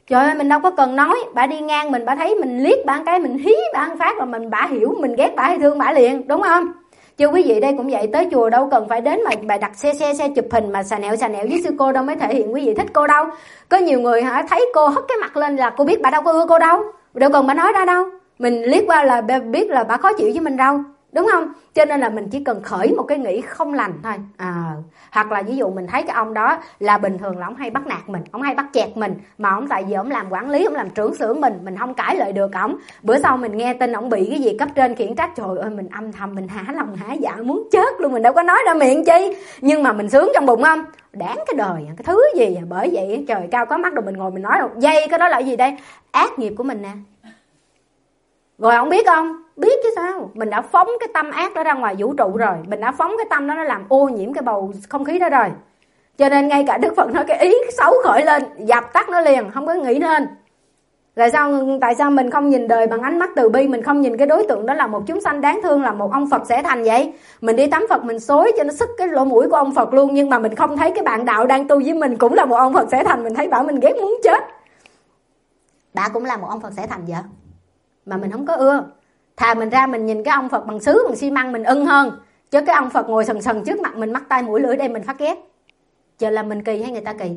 Trời ơi, mình đâu có cần nói, bà đi ngang mình, bà thấy mình liếc bà cái, mình hí bà một phát là bà hiểu mình ghét bà hay thương bà liền, đúng không? Chứ quý vị đây cũng vậy, tới chùa đâu cần phải đến mà bà đặt xe chụp hình mà xà nẹo với sư cô đâu mới thể hiện quý vị thích cô đâu. Có nhiều người thấy cô hất cái mặt lên là cô biết bà đâu có ưa cô đâu, đâu cần bà nói ra đâu. Mình liếc qua là biết là bà khó chịu với mình đâu, đúng không? Cho nên là mình chỉ cần khởi một cái nghĩ không lành thôi. Hoặc là ví dụ mình thấy cái ông đó là bình thường là ông hay bắt nạt mình, ông hay bắt chẹt mình, mà ông tại vì ông làm quản lý, ông làm trưởng xưởng mình không cãi lại được ổng. Bữa sau mình nghe tin ông bị cái gì cấp trên khiển trách, trời ơi mình âm thầm mình hả lòng hả dạ muốn chết luôn, mình đâu có nói ra miệng chi, nhưng mà mình sướng trong bụng không? Đáng cái đời cái thứ gì. Bởi vậy trời cao có mắt rồi mình ngồi mình nói đâu dây cái đó là gì đây? Ác nghiệp của mình nè. Rồi ông biết không? Biết chứ sao. Mình đã phóng cái tâm ác đó ra ngoài vũ trụ rồi. Mình đã phóng cái tâm đó, nó làm ô nhiễm cái bầu không khí đó rồi. Cho nên ngay cả Đức Phật nói cái ý xấu khởi lên, dập tắt nó liền, không có nghĩ lên. Rồi tại sao mình không nhìn đời bằng ánh mắt từ bi? Mình không nhìn cái đối tượng đó là một chúng sanh đáng thương, là một ông Phật sẽ thành vậy. Mình đi tắm Phật mình xối cho nó sức cái lỗ mũi của ông Phật luôn. Nhưng mà mình không thấy cái bạn đạo đang tu với mình cũng là một ông Phật sẽ thành. Mình thấy bảo mình ghét muốn chết. Bà cũng là một ông Phật sẽ thành vậy, mà mình không có ưa. Thà mình ra mình nhìn cái ông Phật bằng sứ bằng xi măng mình ưng hơn, chứ cái ông Phật ngồi sần sần trước mặt mình, mắt tai mũi lưỡi đây mình phát ghét. Giờ là mình kỳ hay người ta kỳ?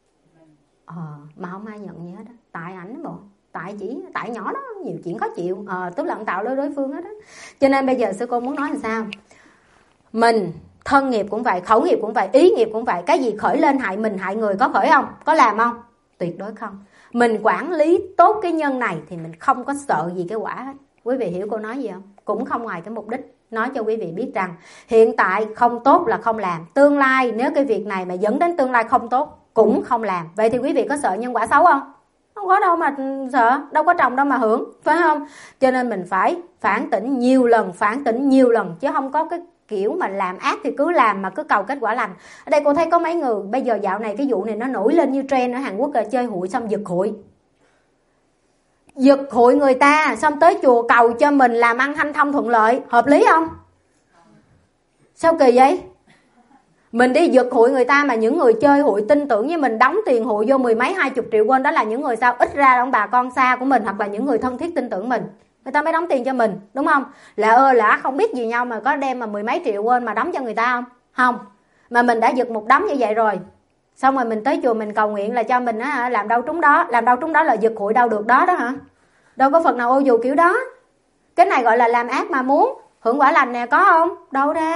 Mà không ai nhận gì hết đó. Tại ảnh bộ, tại nhỏ đó nhiều chuyện khó chịu, tức là tạo đối phương hết đó. Cho nên bây giờ sư cô muốn nói là sao? Mình thân nghiệp cũng vậy, khẩu nghiệp cũng vậy, ý nghiệp cũng vậy. Cái gì khởi lên hại mình hại người có khởi không? Có làm không? Tuyệt đối không. Mình quản lý tốt cái nhân này thì mình không có sợ gì cái quả hết. Quý vị hiểu cô nói gì không? Cũng không ngoài cái mục đích nói cho quý vị biết rằng hiện tại không tốt là không làm, tương lai nếu cái việc này mà dẫn đến tương lai không tốt cũng không làm. Vậy thì quý vị có sợ nhân quả xấu không? Không có đâu mà sợ, đâu có trồng đâu mà hưởng, phải không? Cho nên mình phải phản tỉnh nhiều lần, chứ không có cái kiểu mà làm ác thì cứ làm mà cứ cầu kết quả lành. Ở đây cô thấy có mấy người bây giờ dạo này cái vụ này nó nổi lên như trend ở Hàn Quốc là chơi hụi xong giật hụi người ta, xong tới chùa cầu cho mình làm ăn hanh thông thuận lợi. Hợp lý không? Sao kỳ vậy? Mình đi giật hụi người ta, mà những người chơi hụi tin tưởng với mình đóng tiền hụi vô 10 mấy 20 triệu won, đó là những người sao ít ra ông bà con xa của mình, hoặc là những người thân thiết tin tưởng mình, người ta mới đóng tiền cho mình, đúng không? Lạ không biết gì nhau mà có đem mà 10 mấy triệu won mà đóng cho người ta không? Không. Mà mình đã giật một đống như vậy rồi, xong rồi mình tới chùa mình cầu nguyện là cho mình á, làm đâu trúng đó là giật hụi đâu được đó hả? Đâu có Phật nào ô dù kiểu đó. Cái này gọi là làm ác mà muốn hưởng quả lành nè, có không? Đâu ra.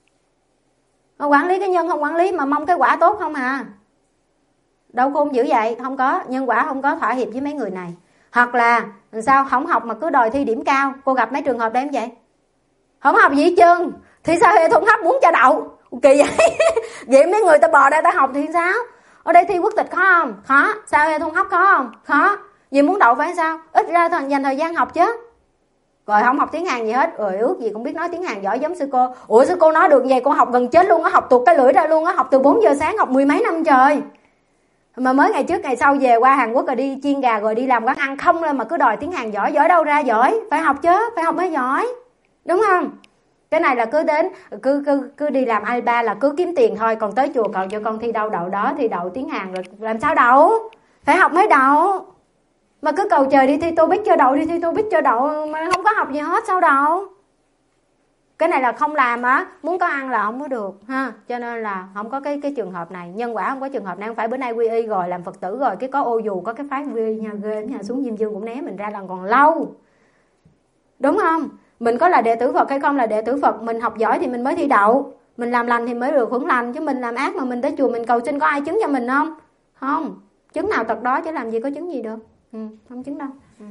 Quản lý cái nhân không quản lý mà mong cái quả tốt không à? Đâu có dữ vậy, không có. Nhân quả không có thỏa hiệp với mấy người này. Hoặc là sao không học mà cứ đòi thi điểm cao. Cô gặp mấy trường hợp đấy không vậy? Không học gì hết trơn, thì sao hệ thống hấp muốn cho đậu? Kỳ vậy. Vậy mấy người ta bò ra ta học thì sao? Ở đây thi quốc tịch khó không? Khó. Sao hệ thống hấp khó không? Khó. Vì muốn đậu phải sao? Ít ra dành thời gian học chứ. Rồi không học tiếng Hàn gì hết, rồi ước gì cũng biết nói tiếng Hàn giỏi giống sư cô. Ủa sư cô nói được vậy, con học gần chết luôn á, học tuột cái lưỡi ra luôn á, học từ 4 giờ sáng, học 10 mấy năm trời. Mà mới ngày trước ngày sau về qua Hàn Quốc rồi đi chiên gà rồi đi làm quán ăn không lên mà cứ đòi tiếng Hàn giỏi đâu ra giỏi, phải học chứ, phải học mới giỏi. Đúng không? Cái này là cứ đến cứ đi làm alba là cứ kiếm tiền thôi, còn tới chùa cầu cho con thi đâu đậu đó, thi đậu tiếng Hàn rồi làm sao đậu? Phải học mới đậu. Mà cứ cầu trời đi thi TOEIC cho đậu, đi thi TOEIC cho đậu, mà không có học gì hết sao đậu? Cái này là không làm á, muốn có ăn là không có được ha. Cho nên là không có cái trường hợp này, nhân quả không có trường hợp này. Không phải bữa nay quy y rồi làm Phật tử rồi cái có ô dù, có cái phái quy y nha, ghê nha, xuống Diêm Dương cũng né mình ra là còn lâu. Đúng không? Mình có là đệ tử Phật hay không là đệ tử Phật, mình học giỏi thì mình mới thi đậu, mình làm lành thì mới được hưởng lành, chứ mình làm ác mà mình tới chùa mình cầu xin có ai chứng cho mình không? Không, chứng nào tật đó chứ làm gì có chứng gì được. Không chứng đâu.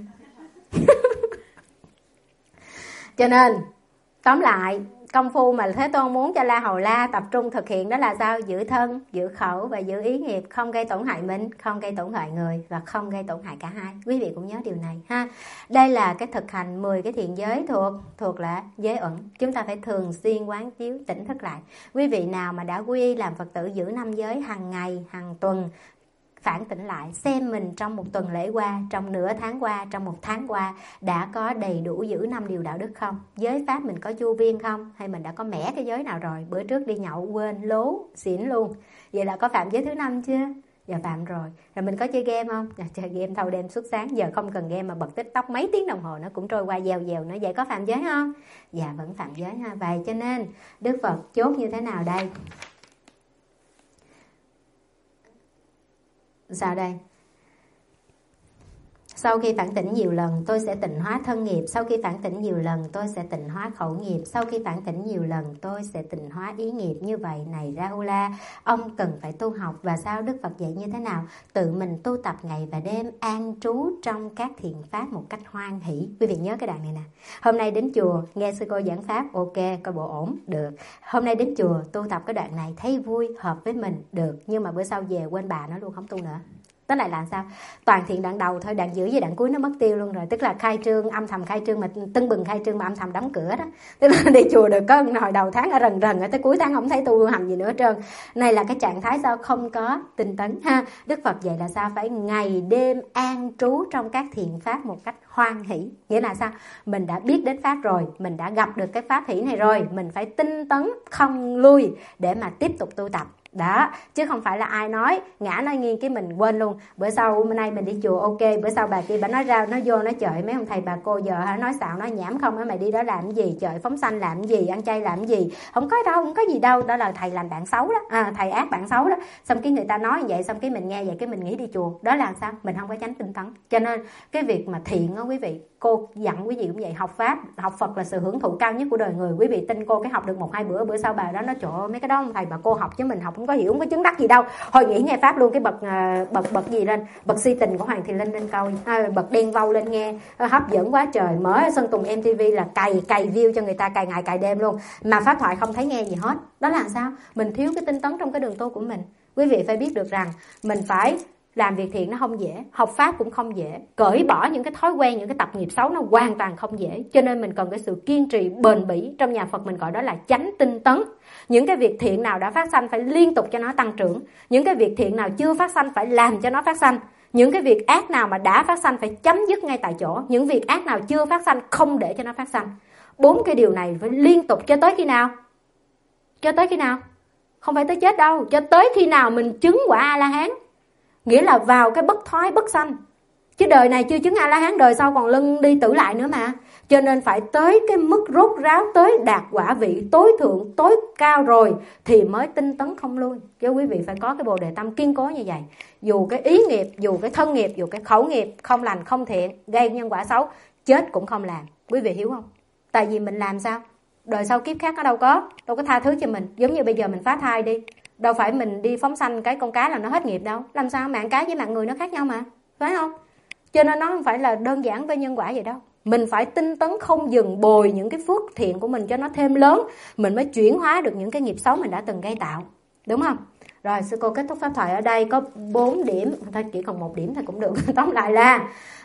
Cho nên tóm lại, công phu mà Thế Tôn muốn cho La Hầu La tập trung thực hiện đó là sao? Giữ thân, giữ khẩu và giữ ý nghiệp, không gây tổn hại mình, không gây tổn hại người và không gây tổn hại cả hai. Quý vị cũng nhớ điều này ha. Đây là cái thực hành 10 cái thiện giới thuộc là giới ẩn. Chúng ta phải thường xuyên quán chiếu tỉnh thức lại. Quý vị nào mà đã quy y làm Phật tử giữ 5 giới hàng ngày, hàng tuần, phản tỉnh lại xem mình trong một tuần lễ qua, trong nửa tháng qua, trong một tháng qua đã có đầy đủ giữ 5 điều đạo đức không? Giới pháp mình có chu viên không? Hay mình đã có mẻ cái giới nào rồi? Bữa trước đi nhậu quên lố xỉn luôn. Vậy là có phạm giới thứ 5 chưa? Giờ phạm rồi mình có chơi game không? Chơi game thâu đêm suốt sáng, giờ không cần game mà bật TikTok mấy tiếng đồng hồ nó cũng trôi qua dèo dèo nữa. Vậy có phạm giới không? Dạ vẫn phạm giới ha. Vậy cho nên Đức Phật chốt như thế nào đây? Sao đây? Sau khi phản tỉnh nhiều lần tôi sẽ tịnh hóa thân nghiệp. Sau khi phản tỉnh nhiều lần tôi sẽ tịnh hóa khẩu nghiệp. Sau khi phản tỉnh nhiều lần tôi sẽ tịnh hóa ý nghiệp. Như vậy này Rahula, ông cần phải tu học. Và sao Đức Phật dạy như thế nào? Tự mình tu tập ngày và đêm, an trú trong các thiện pháp một cách hoan hỷ. Quý vị nhớ cái đoạn này nè. Hôm nay đến chùa nghe sư cô giảng pháp, ok, coi bộ ổn, được. Hôm nay đến chùa tu tập cái đoạn này thấy vui, hợp với mình, được. Nhưng mà bữa sau về quên bà nó luôn, không tu nữa. Tức là làm sao? Toàn thiện đoạn đầu thôi, đoạn giữa với đoạn cuối nó mất tiêu luôn rồi. Tức là khai trương, âm thầm khai trương mà tưng bừng khai trương mà âm thầm đóng cửa đó. Tức là đi chùa được có hồi đầu tháng ở rần rần, ở tới cuối tháng không thấy tu hành gì nữa hết trơn. Này là cái trạng thái sao không có tinh tấn ha. Đức Phật dạy là sao? Phải ngày đêm an trú trong các thiện pháp một cách hoan hỷ. Nghĩa là sao? Mình đã biết đến pháp rồi, mình đã gặp được cái pháp hỷ này rồi, mình phải tinh tấn không lui để mà tiếp tục tu tập. Đó, chứ không phải là ai nói ngã nói nghiêng cái mình quên luôn. Bữa sau hôm nay mình đi chùa, ok, bữa sau bà kia bà nói ra, nó vô nói trời mấy ông thầy bà cô giờ hả, nói xạo nói nhảm không á, mày đi đó làm cái gì, trời phóng sanh làm cái gì, ăn chay làm cái gì, không có đâu, không có gì đâu. Đó là thầy làm bạn xấu đó, thầy ác bạn xấu đó. Xong cái người ta nói như vậy, xong cái mình nghe vậy cái mình nghĩ đi chùa. Đó là sao? Mình không có tránh tinh tấn. Cho nên cái việc mà thiện á quý vị, cô dặn quý vị cũng vậy, học pháp, học Phật là sự hưởng thụ cao nhất của đời người. Quý vị tin cô cái học được 1-2 bữa, bữa sau bà đó nói trời ơi mấy cái đó ông thầy bà cô học chứ mình học không có hiểu, không có chứng đắc gì đâu. Hồi nghĩ nghe pháp luôn, cái bật gì lên, bật si tình của Hoàng Thị Linh lên coi, bật đen vâu lên nghe, hấp dẫn quá trời. Mở Sơn Tùng MTV là cày view cho người ta cày ngày cày đêm luôn, mà pháp thoại không thấy nghe gì hết. Đó là sao? Mình thiếu cái tinh tấn trong cái đường tu của mình. Quý vị phải biết được rằng mình phải làm việc thiện nó không dễ, học pháp cũng không dễ, cởi bỏ những cái thói quen, những cái tập nghiệp xấu nó hoàn toàn không dễ. Cho nên mình cần cái sự kiên trì bền bỉ. Trong nhà Phật mình gọi đó là chánh tinh tấn. Những cái việc thiện nào đã phát sanh phải liên tục cho nó tăng trưởng. Những cái việc thiện nào chưa phát sanh phải làm cho nó phát sanh. Những cái việc ác nào mà đã phát sanh phải chấm dứt ngay tại chỗ. Những việc ác nào chưa phát sanh không để cho nó phát sanh. 4 cái điều này phải liên tục cho tới khi nào? Cho tới khi nào? Không phải tới chết đâu, cho tới khi nào mình chứng quả A-la-hán. Nghĩa là vào cái bất thoái bất sanh. Chứ đời này chưa chứng A-la-hán, đời sau còn lưng đi tử lại nữa mà. Cho nên phải tới cái mức rốt ráo, tới đạt quả vị tối thượng, tối cao rồi thì mới tinh tấn không lui. Chứ quý vị phải có cái bồ đề tâm kiên cố như vậy. Dù cái ý nghiệp, dù cái thân nghiệp, dù cái khẩu nghiệp không lành không thiện, gây nhân quả xấu, chết cũng không làm. Quý vị hiểu không? Tại vì mình làm sao? Đời sau kiếp khác nó đâu có tha thứ cho mình. Giống như bây giờ mình phá thai đi, đâu phải mình đi phóng sanh cái con cá là nó hết nghiệp đâu. Làm sao mạng cá với mạng người nó khác nhau mà, phải không? Cho nên nó không phải là đơn giản với nhân quả vậy đâu. Mình phải tinh tấn không dừng, bồi những cái phước thiện của mình cho nó thêm lớn, mình mới chuyển hóa được những cái nghiệp xấu mình đã từng gây tạo. Đúng không? Rồi sư cô kết thúc pháp thoại ở đây. Có 4 điểm, thôi chỉ còn 1 điểm thôi cũng được. Tóm lại là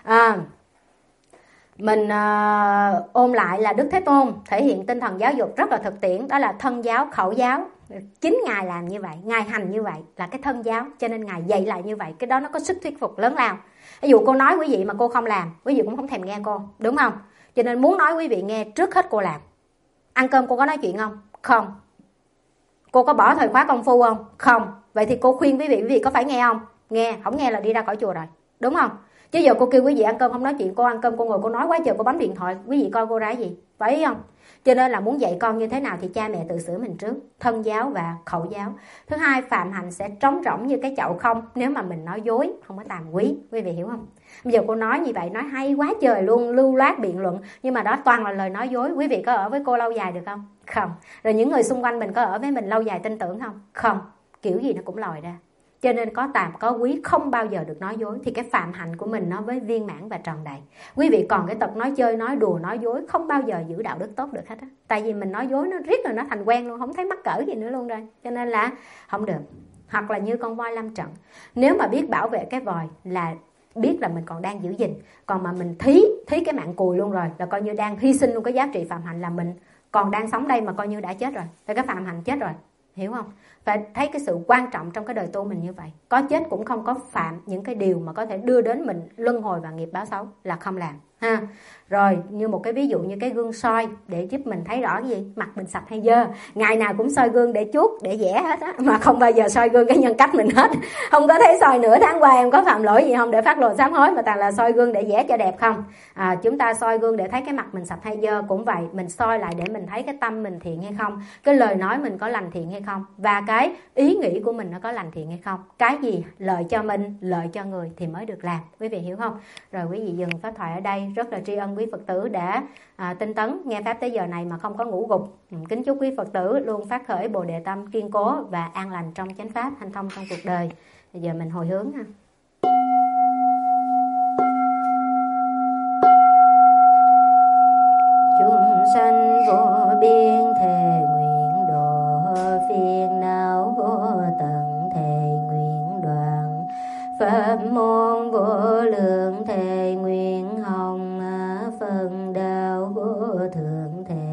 mình ôn lại là Đức Thế Tôn thể hiện tinh thần giáo dục rất là thực tiễn. Đó là thân giáo, khẩu giáo. Chính Ngài làm như vậy, Ngài hành như vậy là cái thân giáo. Cho nên Ngài dạy lại như vậy. Cái đó nó có sức thuyết phục lớn lao. Ví dụ cô nói quý vị mà cô không làm, quý vị cũng không thèm nghe cô, đúng không? Cho nên muốn nói quý vị nghe, trước hết cô làm. Ăn cơm cô có nói chuyện không? Không. Cô có bỏ thời khóa công phu không? Không. Vậy thì cô khuyên quý vị có phải nghe không? Nghe. Không nghe là đi ra khỏi chùa rồi, đúng không? Chứ giờ cô kêu quý vị ăn cơm không nói chuyện, cô ăn cơm cô ngồi cô nói quá trời, cô bấm điện thoại, quý vị coi cô ra gì, phải không? Cho nên là muốn dạy con như thế nào thì cha mẹ tự sửa mình trước, thân giáo và khẩu giáo. Thứ hai, phạm hạnh sẽ trống rỗng như cái chậu không nếu mà mình nói dối, không có tàm quý. Quý vị hiểu không? Bây giờ cô nói như vậy, nói hay quá trời luôn, lưu loát biện luận, nhưng mà đó toàn là lời nói dối. Quý vị có ở với cô lâu dài được không? Không. Rồi những người xung quanh mình có ở với mình lâu dài tin tưởng không? Không. Kiểu gì nó cũng lòi ra. Cho nên có tàm có quý, không bao giờ được nói dối. Thì cái phạm hạnh của mình nó mới viên mãn và tròn đầy. Quý vị còn cái tật nói chơi, nói đùa, nói dối, không bao giờ giữ đạo đức tốt được hết á. Tại vì mình nói dối nó riết rồi nó thành quen luôn, không thấy mắc cỡ gì nữa luôn rồi. Cho nên là không được. Hoặc là như con voi lâm trận, nếu mà biết bảo vệ cái voi là biết là mình còn đang giữ gìn. Còn mà mình thí cái mạng cùi luôn rồi là coi như đang hy sinh luôn cái giá trị phạm hạnh, là mình còn đang sống đây mà coi như đã chết rồi. Thì cái phạm hạnh chết rồi. Hiểu không? Phải thấy cái sự quan trọng trong cái đời tu mình như vậy. Có chết cũng không có phạm những cái điều mà có thể đưa đến mình luân hồi và nghiệp báo xấu là không làm. ha. Rồi như một cái ví dụ như cái gương soi để giúp mình thấy rõ cái gì, mặt mình sạch hay dơ. Ngày nào cũng soi gương để chuốt, để vẽ hết á, mà không bao giờ soi gương cái nhân cách mình hết. Không có thấy soi nửa tháng qua em có phạm lỗi gì không để phát lộ sám hối, mà toàn là soi gương để vẽ cho đẹp không. Chúng ta soi gương để thấy cái mặt mình sạch hay dơ cũng vậy, mình soi lại để mình thấy cái tâm mình thiện hay không, cái lời nói mình có lành thiện hay không, và cái ý nghĩ của mình nó có lành thiện hay không. Cái gì lợi cho mình, lợi cho người thì mới được làm, quý vị hiểu không? Rồi quý vị dừng pháp thoại ở đây. Rất là tri ân quý Phật tử đã tinh tấn nghe pháp tới giờ này mà không có ngủ gục. Kính chúc quý Phật tử luôn phát khởi bồ đề tâm kiên cố và an lành trong chánh pháp, hanh thông trong cuộc đời. Bây giờ mình hồi hướng ha. Chúng sanh vô biên thề nguyện độ, phiền não vô tận thề nguyện đoạn, pháp môn vô lượng thề nguyện hồng, phần đạo vô thượng thề